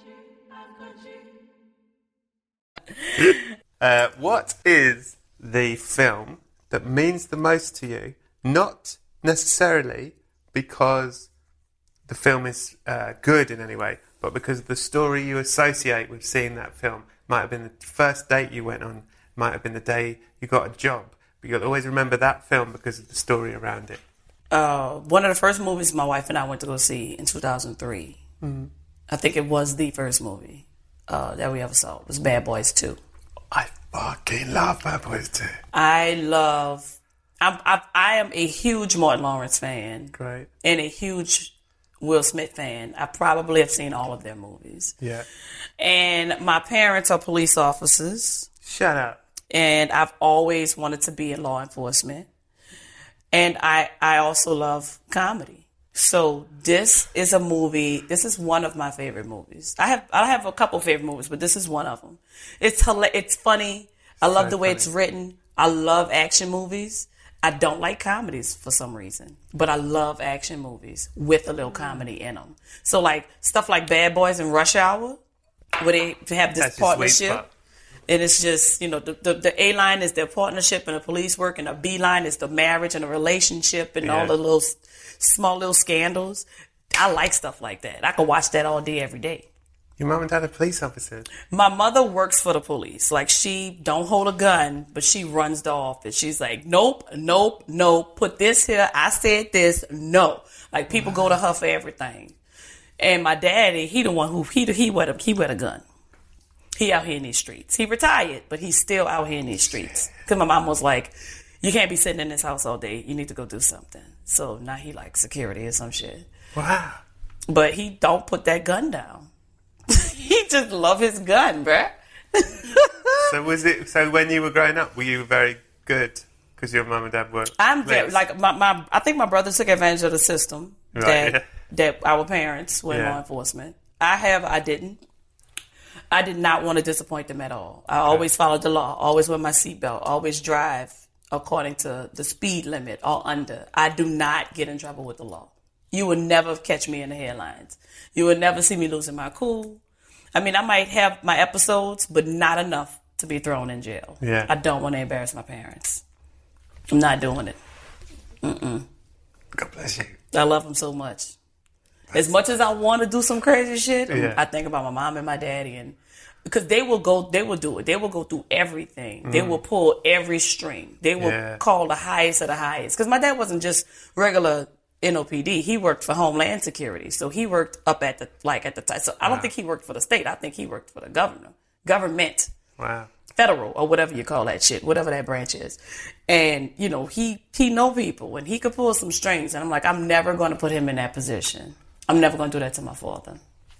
Uh, what is the film that means the most to you? Not necessarily because the film is uh, good in any way, but because of the story you associate with seeing that film. Might have been the first date you went on, might have been the day you got a job, but you'll always remember that film because of the story around it. Uh, one of the first movies my wife and I went to go see in two thousand three. Mm-hmm. I think it was the first movie uh, that we ever saw. It was Bad Boys two. I fucking love Bad Boys two. I love... I'm, I, I am a huge Martin Lawrence fan. Great. And a huge Will Smith fan. I probably have seen all of their movies. Yeah. And my parents are police officers. Shut up. And I've always wanted to be in law enforcement. And I, I also love comedy. So this is a movie. This is one of my favorite movies. I have I have a couple favorite movies, but this is one of them. It's it's funny. I love so the way funny. It's written. I love action movies. I don't like comedies for some reason, but I love action movies with a little comedy in them. So like stuff like Bad Boys and Rush Hour, where they have this That's partnership. And it's just, you know, the, the, the A line is their partnership and the police work, and the B line is the marriage and the relationship and yeah. all the little small little scandals. I like stuff like that. I could watch that all day, every day. Your mom and dad are police officers? My mother works for the police. Like, she don't hold a gun, but she runs the office. She's like, nope, nope, nope, put this here. I said this, no. Like, people go to her for everything. And my daddy, he the one who, he, he, wet a, he wet a gun. He out here in these streets. He retired, but he's still out here in these streets. Because my mom was like, you can't be sitting in this house all day. You need to go do something. So now he like security or some shit. Wow. But he don't put that gun down. He just love his gun, bruh. So was it? So when you were growing up, were you very good because your mum and dad were? I'm very, like my, my. I think my brother took advantage of the system right, that yeah. that our parents were in yeah. law enforcement. I have. I didn't. I did not want to disappoint them at all. I always followed the law. Always wear my seatbelt. Always drive according to the speed limit or under. I do not get in trouble with the law. You will never catch me in the headlines. You will never see me losing my cool. I mean, I might have my episodes, but not enough to be thrown in jail. Yeah. I don't want to embarrass my parents. I'm not doing it. Mm-mm. God bless you. I love them so much. As much as I want to do some crazy shit, yeah. I think about my mom and my daddy, and because they will go, they will do it. They will go through everything. Mm. They will pull every string. They will yeah. call the highest of the highest. Because my dad wasn't just regular N O P D. He worked for Homeland Security. So he worked up at the, like at the time. So I don't wow. think he worked for the state. I think he worked for the governor, government. Wow. Federal or whatever you call that shit, whatever that branch is. And, you know, he, he know people and he could pull some strings. And I'm like, I'm never going to put him in that position. I'm never going to do that to my father.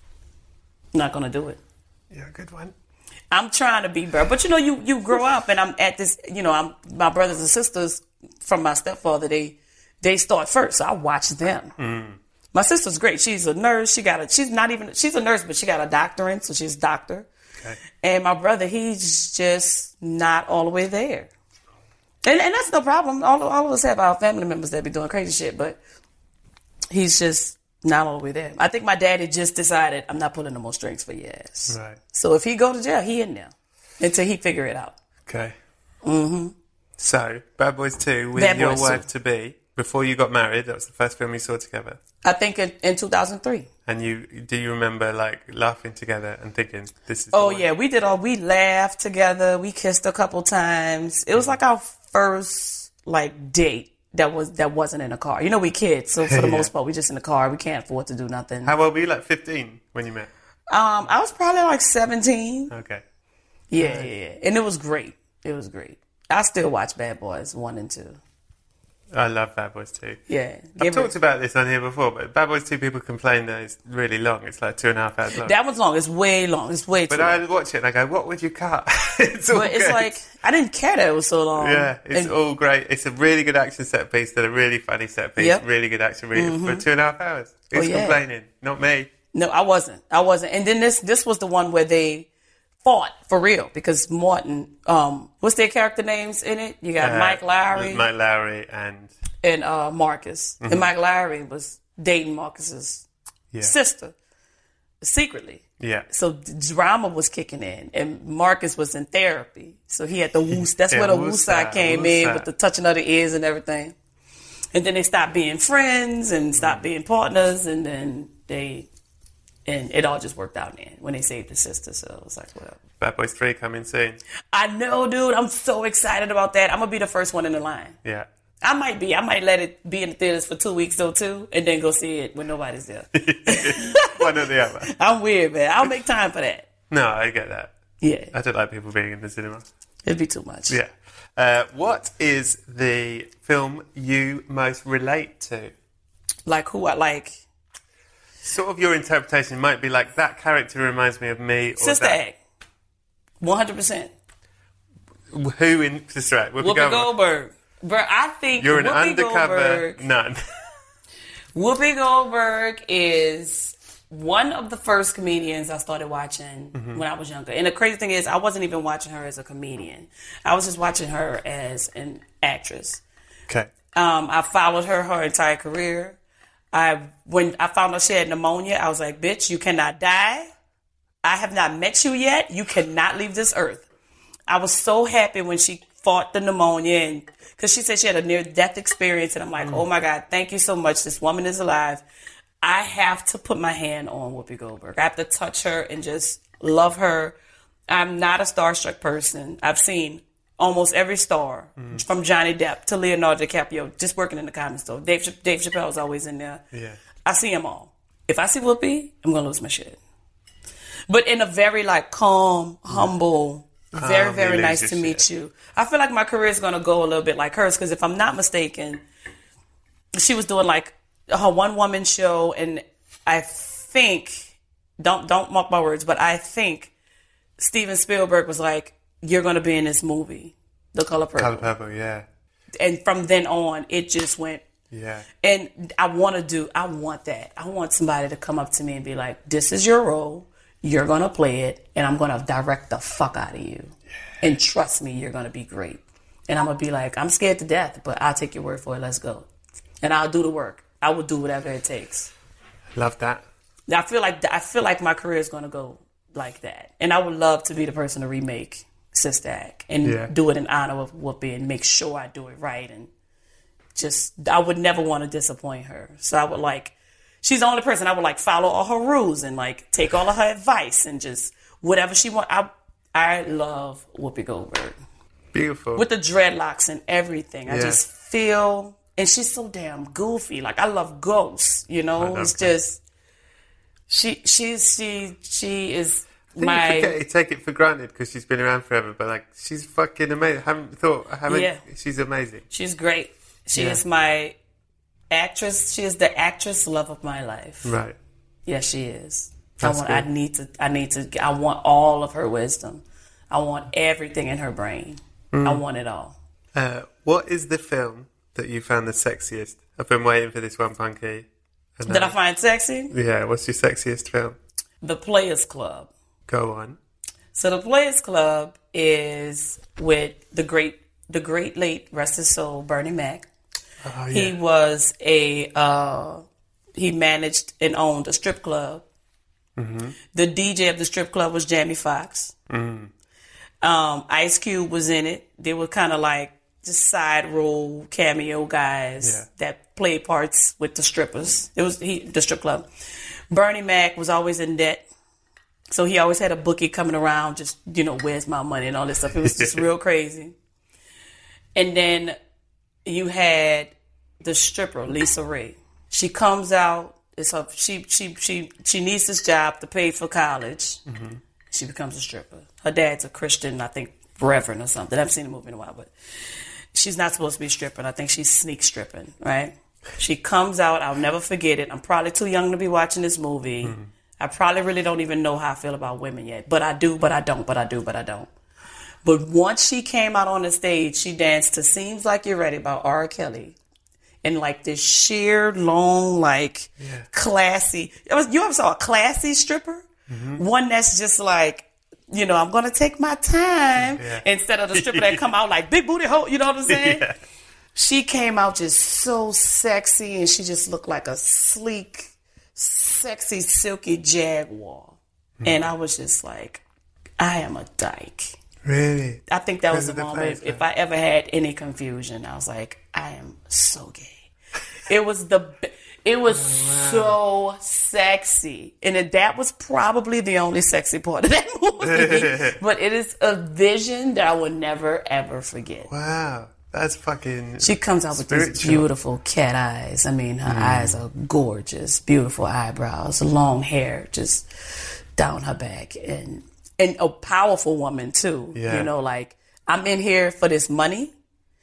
I'm not going to do it. You're a good one. I'm trying to be better. But, you know, you, you grow up and I'm at this, you know, I'm my brothers and sisters from my stepfather, they they start first. So I watch them. Mm. My sister's great. She's a nurse. She got a, she's not even, she's a nurse, but she got a doctorate. So she's a doctor. Okay. And my brother, he's just not all the way there. And and that's no problem. All, all of us have our family members that be doing crazy shit, but he's just not all the way there. I think my daddy just decided, I'm not pulling no more strings for your ass. Right. So if he go to jail, he in there until he figure it out. Okay. Mm-hmm. So, Bad Boys two with Bad your Boys wife-to-be, before you got married, that was the first film you saw together. I think in, in two thousand three. And you do you remember like laughing together and thinking this is? Oh the one? yeah, we did all. We laughed together. We kissed a couple times. It was like our first like date that was that wasn't in a car. You know, we kids, so for the yeah. most part, we just in the car. We can't afford to do nothing. How old were you? Like fifteen when you met? Um, I was probably like seventeen. Okay. Yeah, yeah, yeah, and it was great. It was great. I still watch Bad Boys one and two. I love Bad Boys two. Yeah. I've talked about this on here before, but Bad Boys two, people complain that it's really long. It's like two and a half hours long. That one's long. It's way long. It's way too but long. But I watch it and I go, what would you cut? It's all But it's good. like, I didn't care that it was so long. Yeah, it's and, all great. It's a really good action set piece, then a really funny set piece, Yep. really good action, really Mm-hmm. for two and a half hours. Who's Oh, yeah. complaining? Not me. No, I wasn't. I wasn't. And then this this was the one where they fought for real because Martin, um, what's their character names in it? You got Uh, Mike Lowry Mike Lowry and... and uh, Marcus. Mm-hmm. And Mike Lowry was dating Marcus's Yeah. sister secretly. Yeah. So the drama was kicking in, and Marcus was in therapy. So he had the woos. That's Yeah, where the woosah, woosah came in woosah. with the touching of the ears and everything. And then they stopped being friends and stopped Mm. being partners, and then they, and it all just worked out in the end when they saved his sister. So it was like, whatever. Bad Boys three coming soon. I know, dude. I'm so excited about that. I'm gonna be the first one in the line. Yeah. I might be. I might let it be in the theaters for two weeks though too, and then go see it when nobody's there. One or the other. I'm weird, man. I'll make time for that. No, I get that. Yeah, I don't like people being in the cinema. it'd be too much. Yeah. Uh, what is the film you most relate to? Like who I like. Sort of your interpretation might be like, that character reminds me of me. Or Sister that. Act. one hundred percent. Who in Sister Act? Whoopi, Whoopi Goldberg. Goldberg. Bro, I think You're an Whoopi undercover Goldberg, nun. Whoopi Goldberg is one of the first comedians I started watching Mm-hmm. when I was younger. And the crazy thing is, I wasn't even watching her as a comedian. I was just watching her as an actress. Okay. Um, I followed her her entire career. I when I found out she had pneumonia, I was like, bitch, you cannot die. I have not met you yet. You cannot leave this earth. I was so happy when she fought the pneumonia, and because she said she had a near-death experience, and I'm like, oh my God, thank you so much. This woman is alive. I have to put my hand on Whoopi Goldberg. I have to touch her and just love her. I'm not a starstruck person. I've seen almost every star, mm-hmm. from Johnny Depp to Leonardo DiCaprio, just working in the comedy store. Dave, Ch- Dave Chappelle's always in there. Yeah. I see them all. If I see Whoopi, I'm going to lose my shit. But in a very, like, calm, humble, very, Calm, very you nice lose to your meet shit. you. I feel like my career is going to go a little bit like hers, because if I'm not mistaken, she was doing, like, her one-woman show, and I think, don't don't mark my words, but I think Steven Spielberg was like, you're going to be in this movie, The Color Purple. Color Purple, yeah. And from then on, it just went. Yeah. And I want to do, I want that. I want somebody to come up to me and be like, this is your role. You're going to play it, and I'm going to direct the fuck out of you. Yeah. And trust me, you're going to be great. And I'm going to be like, I'm scared to death, but I'll take your word for it. Let's go. And I'll do the work. I will do whatever it takes. Love that. I feel like I feel like my career is going to go like that. And I would love to be the person to remake Sister Act and Yeah. do it in honor of Whoopi and make sure I do it right. And just, I would never want to disappoint her. So I would like, she's the only person I would like follow all her rules and like take all of her advice and just whatever she wants. I, I love Whoopi Goldberg. Beautiful. With the dreadlocks and everything. I Yeah. just feel, and she's so damn goofy. Like, I love ghosts, you know? It's just, she, she's, she, she is I think my... you forget, you take it for granted because she's been around forever, but like, she's fucking amazing. I haven't thought, I haven't, Yeah. she's amazing. She's great. She Yeah. is my actress. She is the actress love of my life. Right. Yes, she is. That's I want, good. I need to, I need to, I want all of her wisdom. I want everything in her brain. Mm. I want it all. Uh, what is the film that you found the sexiest? I've been waiting for this one, Punky. And, That uh, I find sexy? Yeah, what's your sexiest film? The Players Club. Go on. So the Players Club is with the great, the great late, rest his soul, Bernie Mac. Oh, He yeah. was a, uh, he managed and owned a strip club. Mm-hmm. The D J of the strip club was Jamie Foxx. Mm. Um, Ice Cube was in it. They were kind of like just side role cameo guys Yeah. that played parts with the strippers. It was he, the strip club. Bernie Mac was always in debt. So he always had a bookie coming around, just, you know, where's my money and all this stuff. It was just real crazy. And then you had the stripper, Lisa Ray. She comes out. It's her, she she she she needs this job to pay for college. Mm-hmm. She becomes a stripper. Her dad's a Christian, I think, reverend or something. I haven't seen the movie in a while, but she's not supposed to be stripping. I think she's sneak stripping, right? She comes out. I'll never forget it. I'm probably too young to be watching this movie. Mm-hmm. I probably really don't even know how I feel about women yet. But I do, but I don't, but I do, but I don't. But once she came out on the stage, she danced to Seems Like You're Ready by R. Kelly. And like this sheer, long, like yeah. classy. It was, you ever saw a classy stripper? Mm-hmm. One that's just like, you know, I'm going to take my time yeah. instead of the stripper that come out like big booty hoe. You know what I'm saying? Yeah. She came out just so sexy and she just looked like a sleek, sexy, silky jaguar. Mm-hmm. And I was just like, I am a dyke. Really? I think that was the moment. If, if I ever had any confusion, I was like, I am so gay. It was the, it was oh, wow. so sexy. And it, that was probably the only sexy part of that movie. But it is a vision that I will never, ever forget. Wow. That's fucking She comes out spiritual. with these beautiful cat eyes. I mean, her mm. eyes are gorgeous. Beautiful eyebrows, long hair just down her back. And and a powerful woman, too. Yeah. You know, like, I'm in here for this money.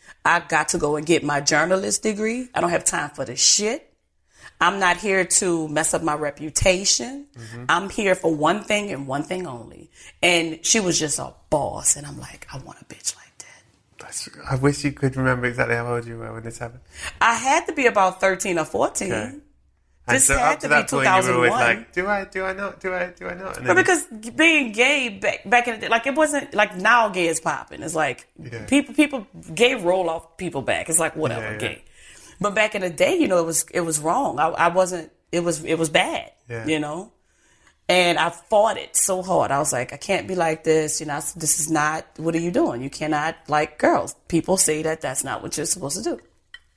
I got to go and get my journalist degree. I don't have time for this shit. I'm not here to mess up my reputation. Mm-hmm. I'm here for one thing and one thing only. And she was just a boss. And I'm like, I want a bitch like that. I wish you could remember exactly how old you were when this happened. I had to be about thirteen or fourteen. Okay. This so had up to, to that be point, two thousand one. You were always like, do I, do I not, do I, do I not? And but because being gay back, back in the day, like it wasn't, like now gay is popping. It's like, yeah. people, people, gay roll off people back. It's like, whatever, yeah, yeah. gay. But back in the day, you know, it was, it was wrong. I, I wasn't, it was, it was bad, yeah. you know? And I fought it so hard. I was like, I can't be like this. You know, this is not, what are you doing? You cannot like girls. People say that that's not what you're supposed to do.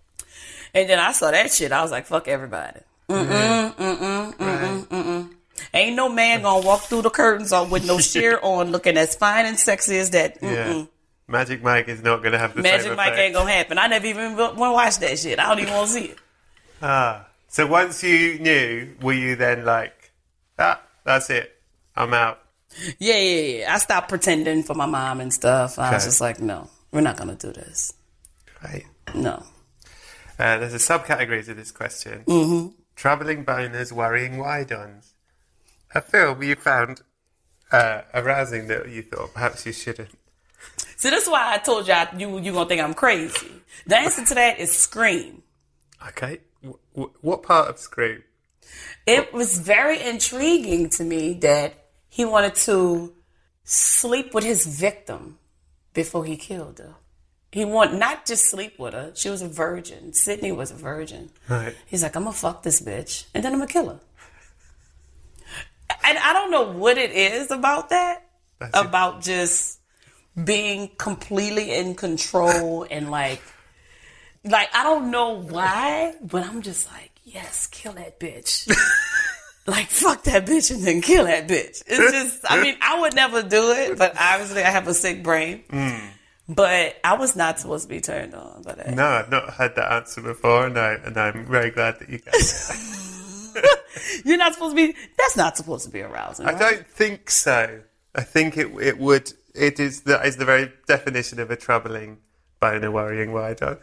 And then I saw that shit. I was like, fuck everybody. Mm-mm, mm-mm, mm-mm, mm-mm. Ain't no man gonna walk through the curtains on with no sheer on looking as fine and sexy as that. Mm-mm. Yeah. Magic Mike is not gonna have the Magic same Mike effect. ain't gonna happen. I never even want to watch that shit. I don't even want to see it. Ah. So once you knew, were you then like, ah, that's it. I'm out. Yeah, yeah, yeah. I stopped pretending for my mom and stuff. I okay. was just like, no, we're not gonna do this. Right. No. Uh, there's a subcategory to this question. Mm-hmm. Troubling boners, worrying why-dons. A film you found uh, arousing that you thought perhaps you shouldn't. So this is why I told you I, you you gonna think I'm crazy. The answer to that is Scream. Okay. W- what part of Scream? It was very intriguing to me that he wanted to sleep with his victim before he killed her. He wanted not just sleep with her. She was a virgin. Sydney was a virgin. Right. He's like, I'm going to fuck this bitch, and then I'm going to kill her. And I don't know what it is about that, That's about it. Just being completely in control and like, like, I don't know why, but I'm just like, yes, kill that bitch. Like, fuck that bitch and then kill that bitch. It's just, I mean, I would never do it, but obviously I have a sick brain. Mm. But I was not supposed to be turned on by that. No, I've not had that answer before, and, I, and I'm very glad that you got it. You're not supposed to be... That's not supposed to be arousing, right? I don't think so. I think it it would... It is the, is the very definition of a troubling boner worrying why-dog.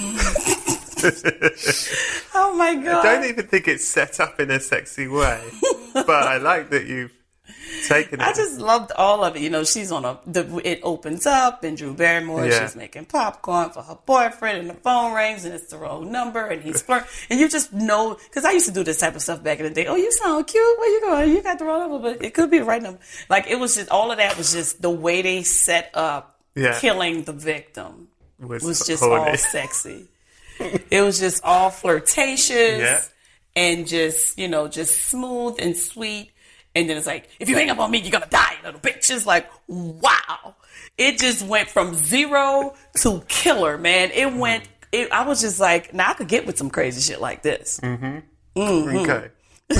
Oh, my God. I don't even think it's set up in a sexy way, but I like that you've taken it. I just loved all of it. You know, she's on a... The, it opens up, and Drew Barrymore, yeah. she's making popcorn for her boyfriend, and the phone rings, and it's the wrong number, and he's flirting. And you just know... Because I used to do this type of stuff back in the day. Oh, you sound cute. Where you going? You got the wrong number, but it could be the right number. Like, it was just... All of that was just the way they set up yeah. killing the victim was, was just horny. All sexy. It was just all flirtatious yeah. and just, you know, just smooth and sweet. And then it's like, if you hang up on me, you're going to die, little bitch. It's like, wow. It just went from zero to killer, man. It went, it, I was just like, now I could get with some crazy shit like this. Mm-hmm. Mm-hmm. Okay.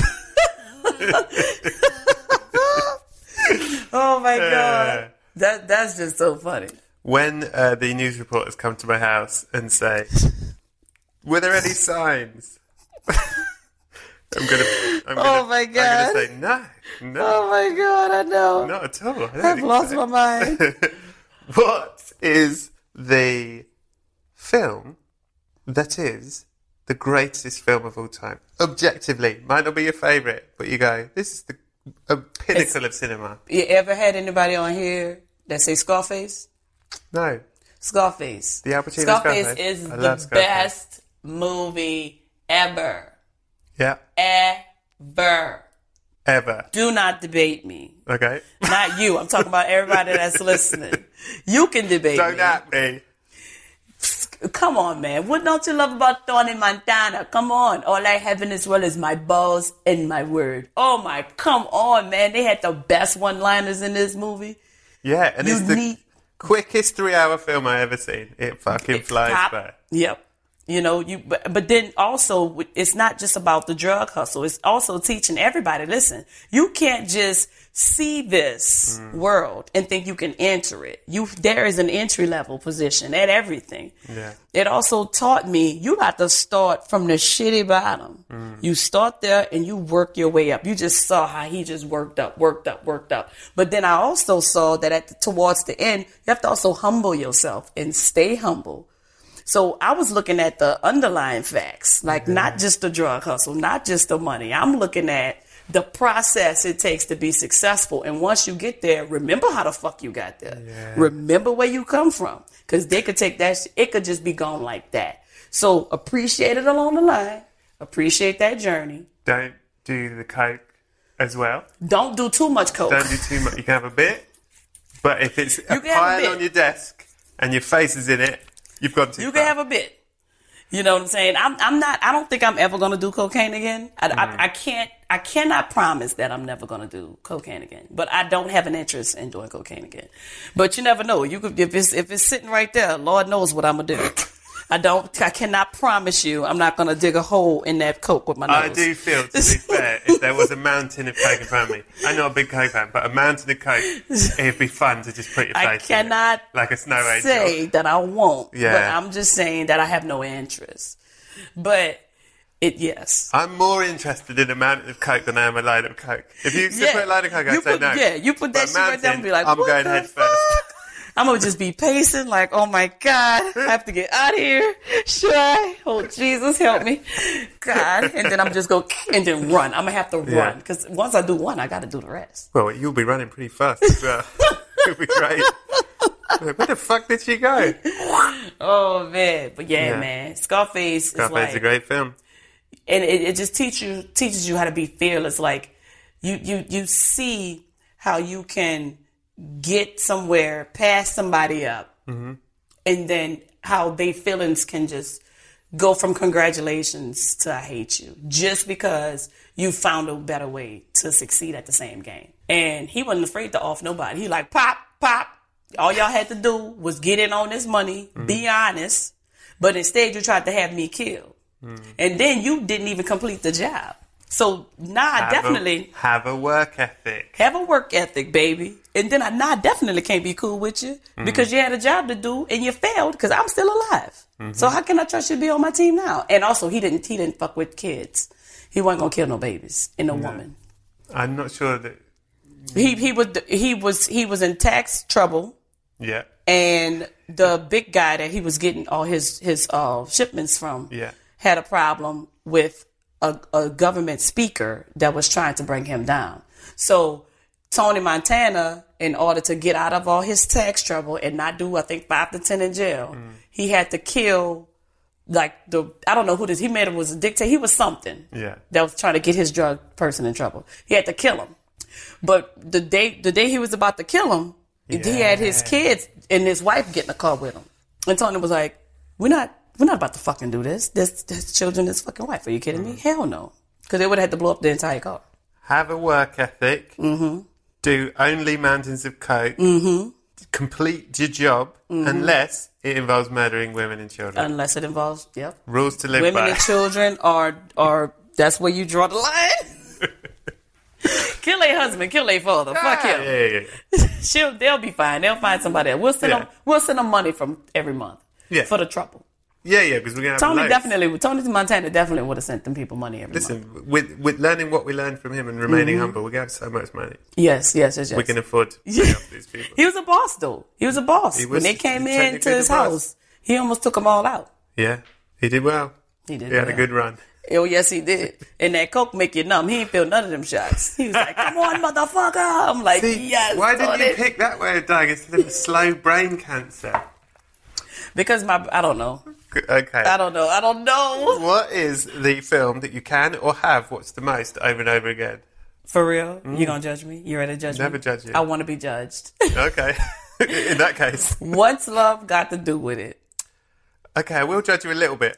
Oh, my God. That That's just so funny. When uh, the news reporters come to my house and say, were there any signs? I'm gonna. I'm gonna oh my God! I'm gonna say no, no. Oh my God! I know. Not at all. I I've lost so. my mind. What is the film that is the greatest film of all time? Objectively, might not be your favourite, but you go, this is the a pinnacle it's, of cinema. You ever had anybody on here that say Scarface? No. Scarface. The Al Pacino Scarface, Scarface is I the Scarface. best movie ever. Yeah. Ever. Ever. Do not debate me. Okay. Not you. I'm talking about everybody that's listening. You can debate Don't me. Don't at me. Come on, man. What don't you love about Tony Montana? Come on. All I have in this world is my balls and my word. Oh, my. Come on, man. They had the best one-liners in this movie. Yeah, and you it's the need... quickest three-hour film I ever seen. It fucking it flies pop. by. Yep. You know, you but, but then also, it's not just about the drug hustle. It's also teaching everybody, listen, you can't just see this mm. world and think you can enter it. You There is an entry-level position at everything. Yeah. It also taught me you got to start from the shitty bottom. Mm. You start there and you work your way up. You just saw how he just worked up, worked up, worked up. But then I also saw that at the, towards the end, you have to also humble yourself and stay humble. So I was looking at the underlying facts, like yeah. not just the drug hustle, not just the money. I'm looking at the process it takes to be successful. And once you get there, remember how the fuck you got there. Yeah. Remember where you come from, because they could take that. Sh- it could just be gone like that. So appreciate it along the line. Appreciate that journey. Don't do the coke as well. Don't do too much coke. Don't do too much. You can have a bit. But if it's a pile on your desk and your face is in it, you've got to. You far. can have a bit. You know what I'm saying? I'm, I'm not. I don't think I'm ever going to do cocaine again. I, mm. I, I can't. I cannot promise that I'm never going to do cocaine again. But I don't have an interest in doing cocaine again. But you never know. You could if it's if it's sitting right there. Lord knows what I'm gonna do. I don't. I cannot promise you I'm not going to dig a hole in that coke with my nose. I do feel, to be fair, if there was a mountain of coke in front of me, I'm not a big coke fan, but a mountain of coke, it'd be fun to just put your face I cannot in it, like a snow angel. say that I won't, yeah. but I'm just saying that I have no interest. But it, yes. I'm more interested in a mountain of coke than I am a line of coke. If you yeah. put a line of coke, I'd you say put, no. Yeah, you put that but shit mountain, right there and be like, I'm what going the head fuck? first. I'm going to just be pacing like, oh my God, I have to get out of here. Should I? Oh, Jesus, help me. God. And then I'm just go and then run. I'm going to have to yeah. run. Because once I do one, I got to do the rest. Well, you'll be running pretty fast as well. It'll be great. Where the fuck did she go? Oh, man. But yeah, yeah. man. Scarface, Scarface is like... is a great film. And it, it just teach you, teaches you how to be fearless. Like, you, you, you see how you can get somewhere, pass somebody up, mm-hmm. and then how they feelings can just go from congratulations to I hate you, just because you found a better way to succeed at the same game. And he wasn't afraid to off nobody. He like, pop, pop. All y'all had to do was get in on this money, mm-hmm. be honest, but instead you tried to have me killed. Mm-hmm. And then you didn't even complete the job. So, nah, have definitely... A, have a work ethic. Have a work ethic, baby. And then I nah, definitely can't be cool with you mm-hmm. because you had a job to do and you failed because I'm still alive. Mm-hmm. So how can I trust you to be on my team now? And also, he didn't he didn't fuck with kids. He wasn't going to kill no babies and no, no woman. I'm not sure that... He he was he was he was in tax trouble. Yeah. And the big guy that he was getting all his, his uh, shipments from yeah. had a problem with A, a government speaker that was trying to bring him down. So Tony Montana, in order to get out of all his tax trouble and not do, I think, five to ten in jail, mm. he had to kill, like, the, I don't know who this, he made him was a dictator. He was something yeah. that was trying to get his drug person in trouble. He had to kill him. But the day, the day he was about to kill him, yeah. he had his kids and his wife get in the car with him. And Tony was like, we're not, We're not about to fucking do this. This, this children, this fucking wife. Are you kidding me? Hell no. Because they would have had to blow up the entire car. Have a work ethic. Mm-hmm. Do only mountains of coke. Mm-hmm. Complete your job mm-hmm. unless it involves murdering women and children. Unless it involves, yep. Rules to live women by. Women and children are, are, that's where you draw the line. Kill a husband, kill a father. Ah, Fuck him. Yeah, yeah, yeah. She'll, they'll be fine. They'll find somebody else. We'll send, yeah. them, we'll send them money from every month yeah. for the trouble. Yeah, yeah, because we're going to have Tony loads. definitely, Tony Montana definitely would have sent them people money every Listen, month. Listen, with, with learning what we learned from him and remaining mm-hmm. humble, we're going to have so much money. Yes, yes, yes, yes. We can afford to pay off these people. He was a boss, though. He was a boss. Was, when they came into his house, He almost took them all out. Yeah, he did well. He did He had well. a good run. Oh, yes, he did. And that coke make you numb. He ain't feel none of them shots. He was like, come on, motherfucker. I'm like, See, yes. why didn't you it. pick that way of dying instead of slow brain cancer? Because my, I don't know. Okay. I don't know. I don't know. What is the film that you can or have watched the most over and over again? For real? Mm. You gonna judge me? You ready to judge Never me? judge you. I want to be judged. Okay. In that case. What's love got to do with it? Okay, I will judge you a little bit.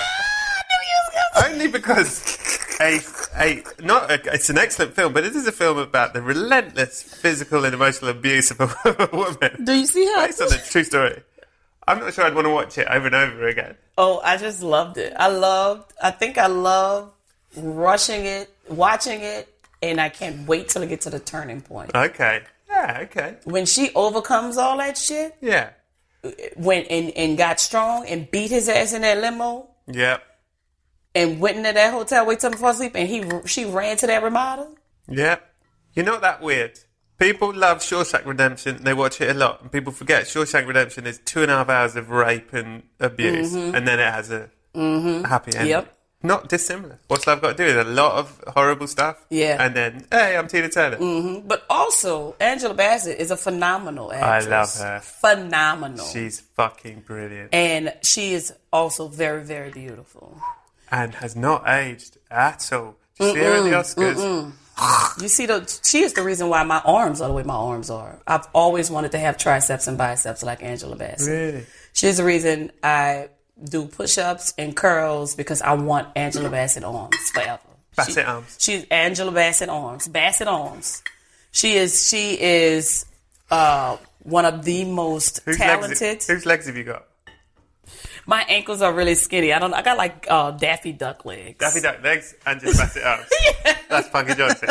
Ah, Only because a, a not a, it's an excellent film, but it is a film about the relentless physical and emotional abuse of a woman. Do you see how? Based on a true story. I'm not sure I'd want to watch it over and over again. Oh, I just loved it. I loved, I think I love rushing it, watching it, and I can't wait till I get to the turning point. Okay. Yeah, okay. When she overcomes all that shit. Yeah. When and, and got strong and beat his ass in that limo. Yep. And went into that hotel, wait till him fall asleep, and he she ran to that Ramada. Yep. You're not that weird. People love Shawshank Redemption. They watch it a lot. And people forget Shawshank Redemption is two and a half hours of rape and abuse. Mm-hmm. And then it has a mm-hmm. happy ending. Yep. Not dissimilar. What's love got to do with a lot of horrible stuff? Yeah. And then, hey, I'm Tina Turner. Mm-hmm. But also, Angela Bassett is a phenomenal actress. I love her. Phenomenal. She's fucking brilliant. And she is also very, very beautiful. And has not aged at all. Did you see her at the Oscars? Mm-mm. You see, the she is the reason why my arms are the way my arms are. I've always wanted to have triceps and biceps like Angela Bassett. Really? She's the reason I do push-ups and curls because I want Angela Bassett arms forever. Bassett she, arms. She's Angela Bassett arms. Bassett arms. She is. She is uh, one of the most whose talented. Legs, whose legs have you got? My ankles are really skinny. I don't. I got like uh, Daffy Duck legs. Daffy Duck legs and just Bassett arms. Yeah. That's Punky Johnson.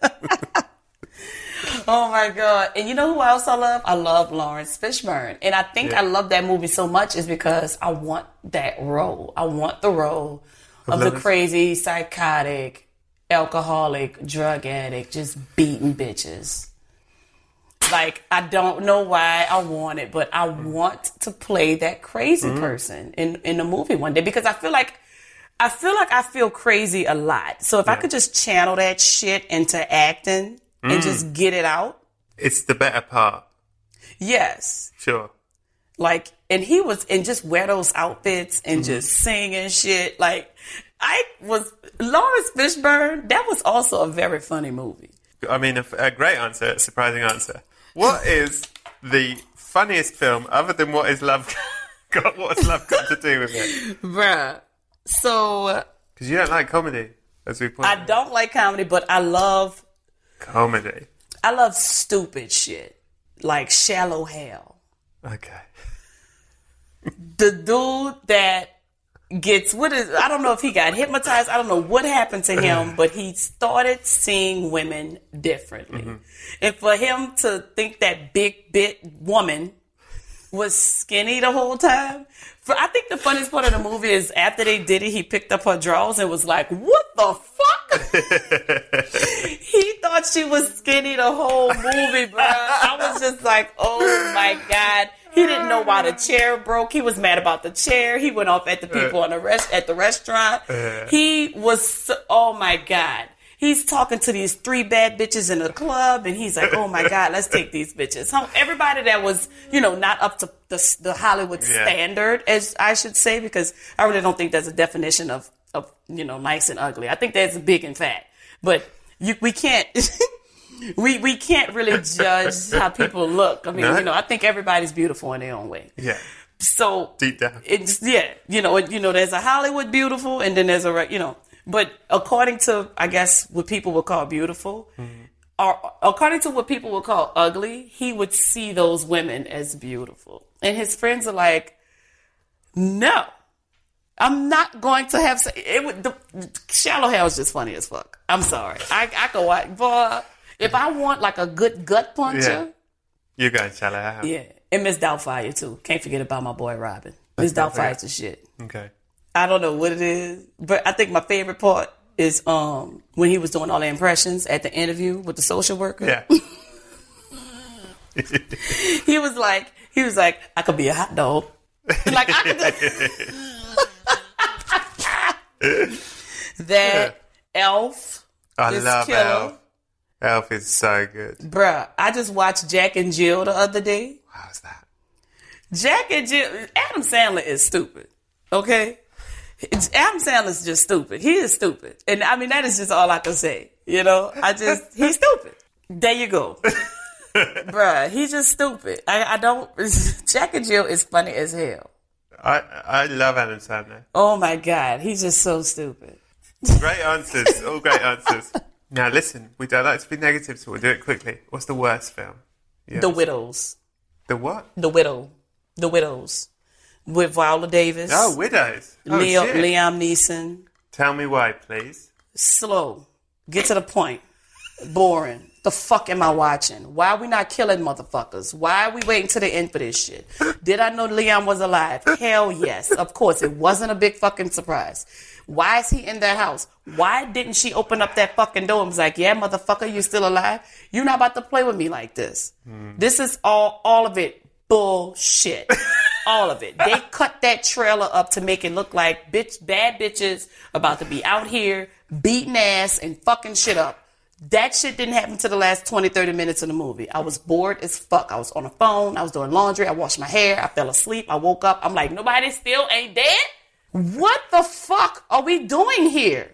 Oh my God. And you know who else I love? I love Lawrence Fishburne. And I think yeah. I love that movie so much is because I want that role. I want the role of the crazy, psychotic, alcoholic, drug addict, just beating bitches. Like, I don't know why I want it, but I want to play that crazy mm-hmm. person in, in the movie one day because I feel like I feel like I feel crazy a lot. So if yeah. I could just channel that shit into acting mm. and just get it out. It's the better part. Yes. Sure. Like, and he was, and just wear those outfits and mm-hmm. just sing and shit. Like, I was, Lawrence Fishburne, that was also a very funny movie. I mean, a, a great answer, a surprising answer. What is the funniest film other than What Is Love got? What has love got to do with it, bruh? So, because you don't like comedy, as we pointed I out. Don't like comedy, but I love comedy. I love stupid shit like Shallow Hal. Okay. The dude that gets what is I don't know if he got hypnotized. I don't know what happened to him, but he started seeing women differently. Mm-hmm. And for him to think that big bit woman was skinny the whole time. For I think the funniest part of the movie is after they did it, he picked up her drawers and was like, "What the fuck?" He thought she was skinny the whole movie, bro. I was just like, "Oh my God." He didn't know why the chair broke. He was mad about the chair. He went off at the people uh, on the rest at the restaurant. Uh, he was, so, oh my God. He's talking to these three bad bitches in the club, and he's like, "Oh my God, let's take these bitches home." Everybody that was, you know, not up to the, the Hollywood yeah. standard, as I should say, because I really don't think there's a definition of, of you know, nice and ugly. I think there's big and fat, but you, we can't. We we can't really judge how people look. I mean, no. you know, I think everybody's beautiful in their own way. Yeah. So deep down, it's yeah. You know, you know, there's a Hollywood beautiful, and then there's a you know. But according to I guess what people would call beautiful, mm-hmm. or according to what people would call ugly, he would see those women as beautiful, and his friends are like, "No, I'm not going to have." It would. The, Shallow Hal is just funny as fuck. I'm sorry. I I could watch, boy. If I want like a good gut puncher, yeah. you're going Shallow Hal. Yeah, and Miss Doubtfire too. Can't forget about my boy Robin. Miss Doubtfire's the shit. Okay. I don't know what it is, but I think my favorite part is um when he was doing all the impressions at the interview with the social worker. Yeah. He was like, he was like, I could be a hot dog. Like, I could just... that Elf I is love killer. Elf. Elf is so good. Bruh, I just watched Jack and Jill the other day. How's that? Jack and Jill... Adam Sandler is stupid. Okay? It's, Adam Sandler's just stupid. He is stupid. And I mean, that is just all I can say. You know? I just... He's stupid. There you go. Bruh, he's just stupid. I, I don't... Jack and Jill is funny as hell. I I love Adam Sandler. Oh my God. He's just so stupid. Great answers. All great answers. Now listen, we don't like to be negative, so we'll do it quickly. What's the worst film? Yes. The Widows. The what? The Widow. The Widows. With Viola Davis. Oh, Widows. Oh, Leo, shit. Liam Neeson. Tell me why, please. Slow. Get to the point. Boring. The fuck am I watching? Why are we not killing motherfuckers? Why are we waiting to the end for this shit? Did I know Liam was alive? Hell yes. Of course. It wasn't a big fucking surprise. Why is he in that house? Why didn't she open up that fucking door and was like, yeah, motherfucker, you still alive? You're not about to play with me like this. Mm. This is all, all of it bullshit. All of it. They cut that trailer up to make it look like bitch, bad bitches about to be out here beating ass and fucking shit up. That shit didn't happen to the last twenty, thirty minutes of the movie. I was bored as fuck. I was on the phone. I was doing laundry. I washed my hair. I fell asleep. I woke up. I'm like, nobody still ain't dead? What the fuck are we doing here?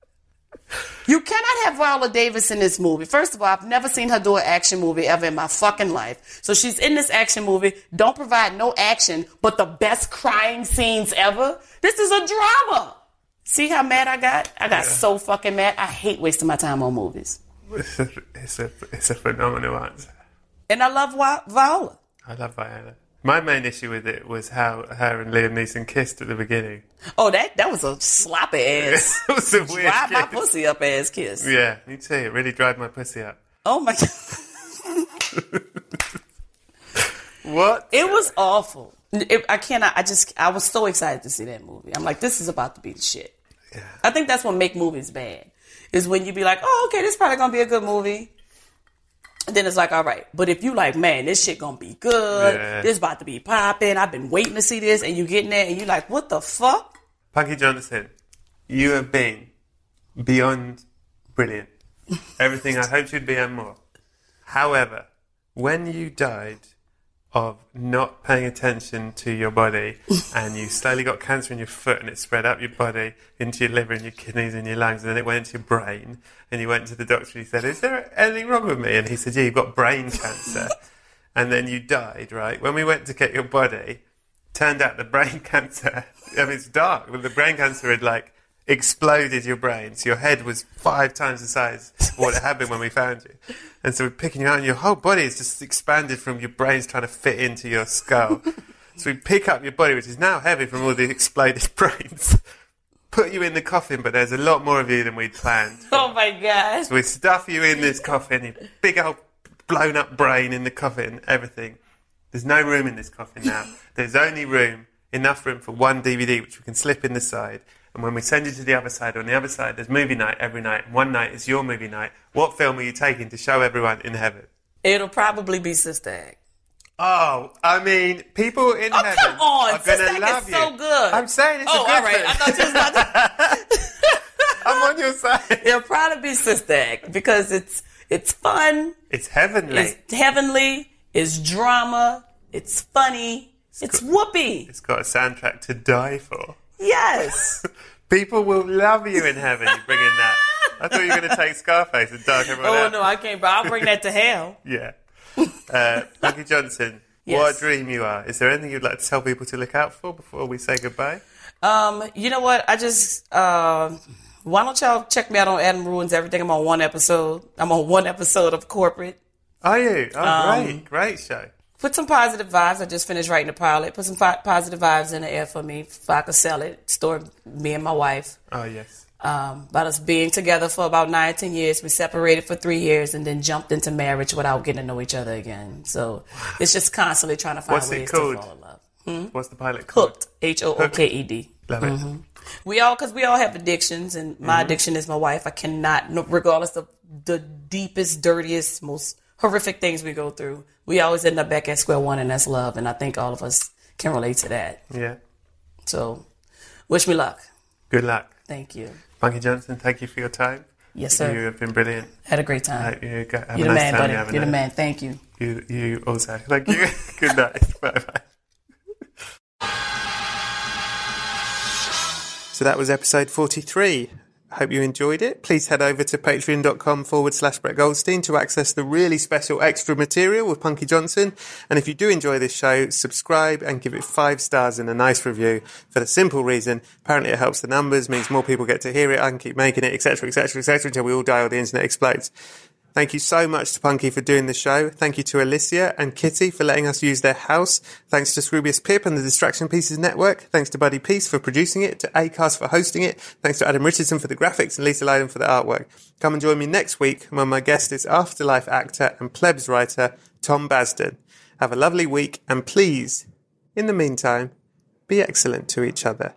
You cannot have Viola Davis in this movie. First of all, I've never seen her do an action movie ever in my fucking life. So she's in this action movie, don't provide no action, but the best crying scenes ever. This is a drama. See how mad I got? I got yeah. so fucking mad. I hate wasting my time on movies. It's a, it's a, it's a phenomenal answer. And I love Viola. I love Viola. My main issue with it was how her and Liam Neeson kissed at the beginning. Oh, that that was a sloppy ass. It was a weird drive kiss. my pussy up ass kiss. Yeah, me too. It really dried my pussy up. Oh my God. What? It was awful. It, I cannot, I just, I was so excited to see that movie. I'm like, this is about to be the shit. Yeah. I think that's what make movies bad. Is when you be like, oh, okay, this is probably going to be a good movie. And then it's like, all right. But if you like, man, this shit going to be good. Yeah. This about to be popping. I've been waiting to see this. And you get in there and you like, what the fuck? Punky Johnson, you have been beyond brilliant. Everything I hoped you'd be and more. However, when you died of not paying attention to your body and you slowly got cancer in your foot and it spread up your body into your liver and your kidneys and your lungs and then it went into your brain and you went to the doctor and he said, is there anything wrong with me? And he said, yeah, you've got brain cancer. And then you died, right? When we went to get your body, turned out the brain cancer, I mean, it's dark, but the brain cancer had like exploded your brain. So your head was five times the size of what it had been when we found you. And so we're picking you out and your whole body is just expanded from your brains trying to fit into your skull. So we pick up your body, which is now heavy from all the exploded brains, put you in the coffin, but there's a lot more of you than we'd planned. Oh my God. So we stuff you in this coffin, your big old blown up brain in the coffin, everything. There's no room in this coffin now. There's only room, enough room for one D V D, which we can slip in the side. And when we send you to the other side, on the other side, there's movie night every night. One night is your movie night. What film are you taking to show everyone in heaven? It'll probably be Sister Act. Oh, I mean, people in oh, heaven come on. are going to love is you. so good. I'm saying it's oh, a good all right. film. I thought you was about to... I'm on your side. It'll probably be Sister Act because it's it's fun. It's heavenly. It's heavenly. It's drama. It's funny. It's, it's got, whoopee. It's got a soundtrack to die for. Yes. People will love you in heaven. You bring in that. I thought you were going to take Scarface and dog everyone oh, out. Oh, no, I can't. But I'll bring that to hell. Yeah. Uh, Punky Johnson, yes. What a dream you are. Is there anything you'd like to tell people to look out for before we say goodbye? Um, you know what? I just... Uh, why don't y'all check me out on Adam Ruins Everything? I'm on one episode. I'm on one episode of Corporate. Are you? Oh, um, great. Great show. Put some positive vibes. I just finished writing the pilot. Put some fi- positive vibes in the air for me if I could sell it. Store me and my wife. Oh, yes. Um, about us being together for about nine, ten years. We separated for three years and then jumped into marriage without getting to know each other again. So it's just constantly trying to find What's ways it called? to fall in love. Hmm? What's the pilot called? Hooked. H O O K E D. Love mm-hmm. it. We all, because we all have addictions, and my mm-hmm. addiction is my wife. I cannot, regardless of the deepest, dirtiest, most horrific things we go through, we always end up back at square one, and that's love. And I think all of us can relate to that. Yeah. So, wish me luck. Good luck. Thank you. Punky Johnson, thank you for your time. Yes, sir. You have been brilliant. Had a great time. I hope you go, have You're a the nice man, time. buddy. You You're the man. Thank you. You, you also. Thank you. Good night. Bye-bye. So that was episode forty-three. I hope you enjoyed it. Please head over to patreon.com forward slash Brett Goldstein to access the really special extra material with Punky Johnson. And if you do enjoy this show, subscribe and give it five stars and a nice review for the simple reason, apparently it helps the numbers, means more people get to hear it, I can keep making it, et cetera, et cetera, et cetera, until we all die or the internet explodes. Thank you so much to Punky for doing the show. Thank you to Alicia and Kitty for letting us use their house. Thanks to Scroobius Pip and the Distraction Pieces Network. Thanks to Buddy Peace for producing it, to Acast for hosting it. Thanks to Adam Richardson for the graphics and Lisa Lydon for the artwork. Come and join me next week when my guest is Afterlife actor and Plebs writer Tom Basden. Have a lovely week and please, in the meantime, be excellent to each other.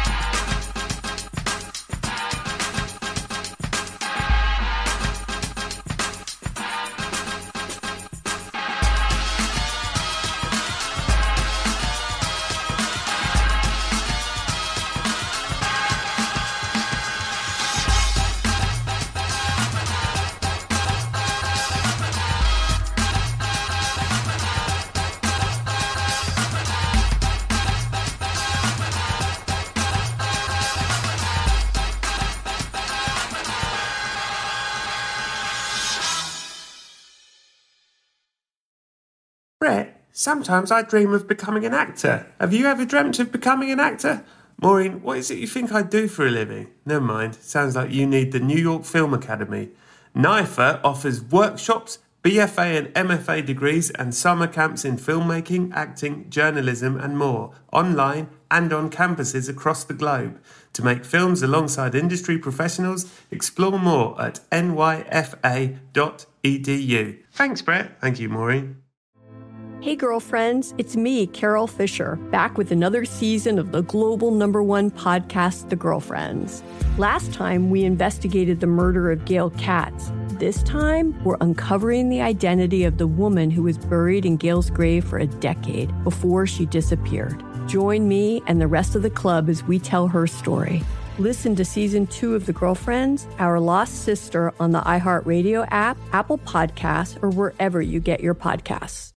Brett, sometimes I dream of becoming an actor. Have you ever dreamt of becoming an actor? Maureen, what is it you think I do for a living? Never mind, sounds like you need the New York Film Academy. N I F A offers workshops, B F A and M F A degrees and summer camps in filmmaking, acting, journalism and more, online and on campuses across the globe. To make films alongside industry professionals, explore more at N Y F A dot E D U. Thanks, Brett. Thank you, Maureen. Hey girlfriends, it's me, Carol Fisher, back with another season of the global number one podcast, The Girlfriends. Last time, we investigated the murder of Gail Katz. This time, we're uncovering the identity of the woman who was buried in Gail's grave for a decade before she disappeared. Join me and the rest of the club as we tell her story. Listen to season two of The Girlfriends, Our Lost Sister on the iHeartRadio app, Apple Podcasts, or wherever you get your podcasts.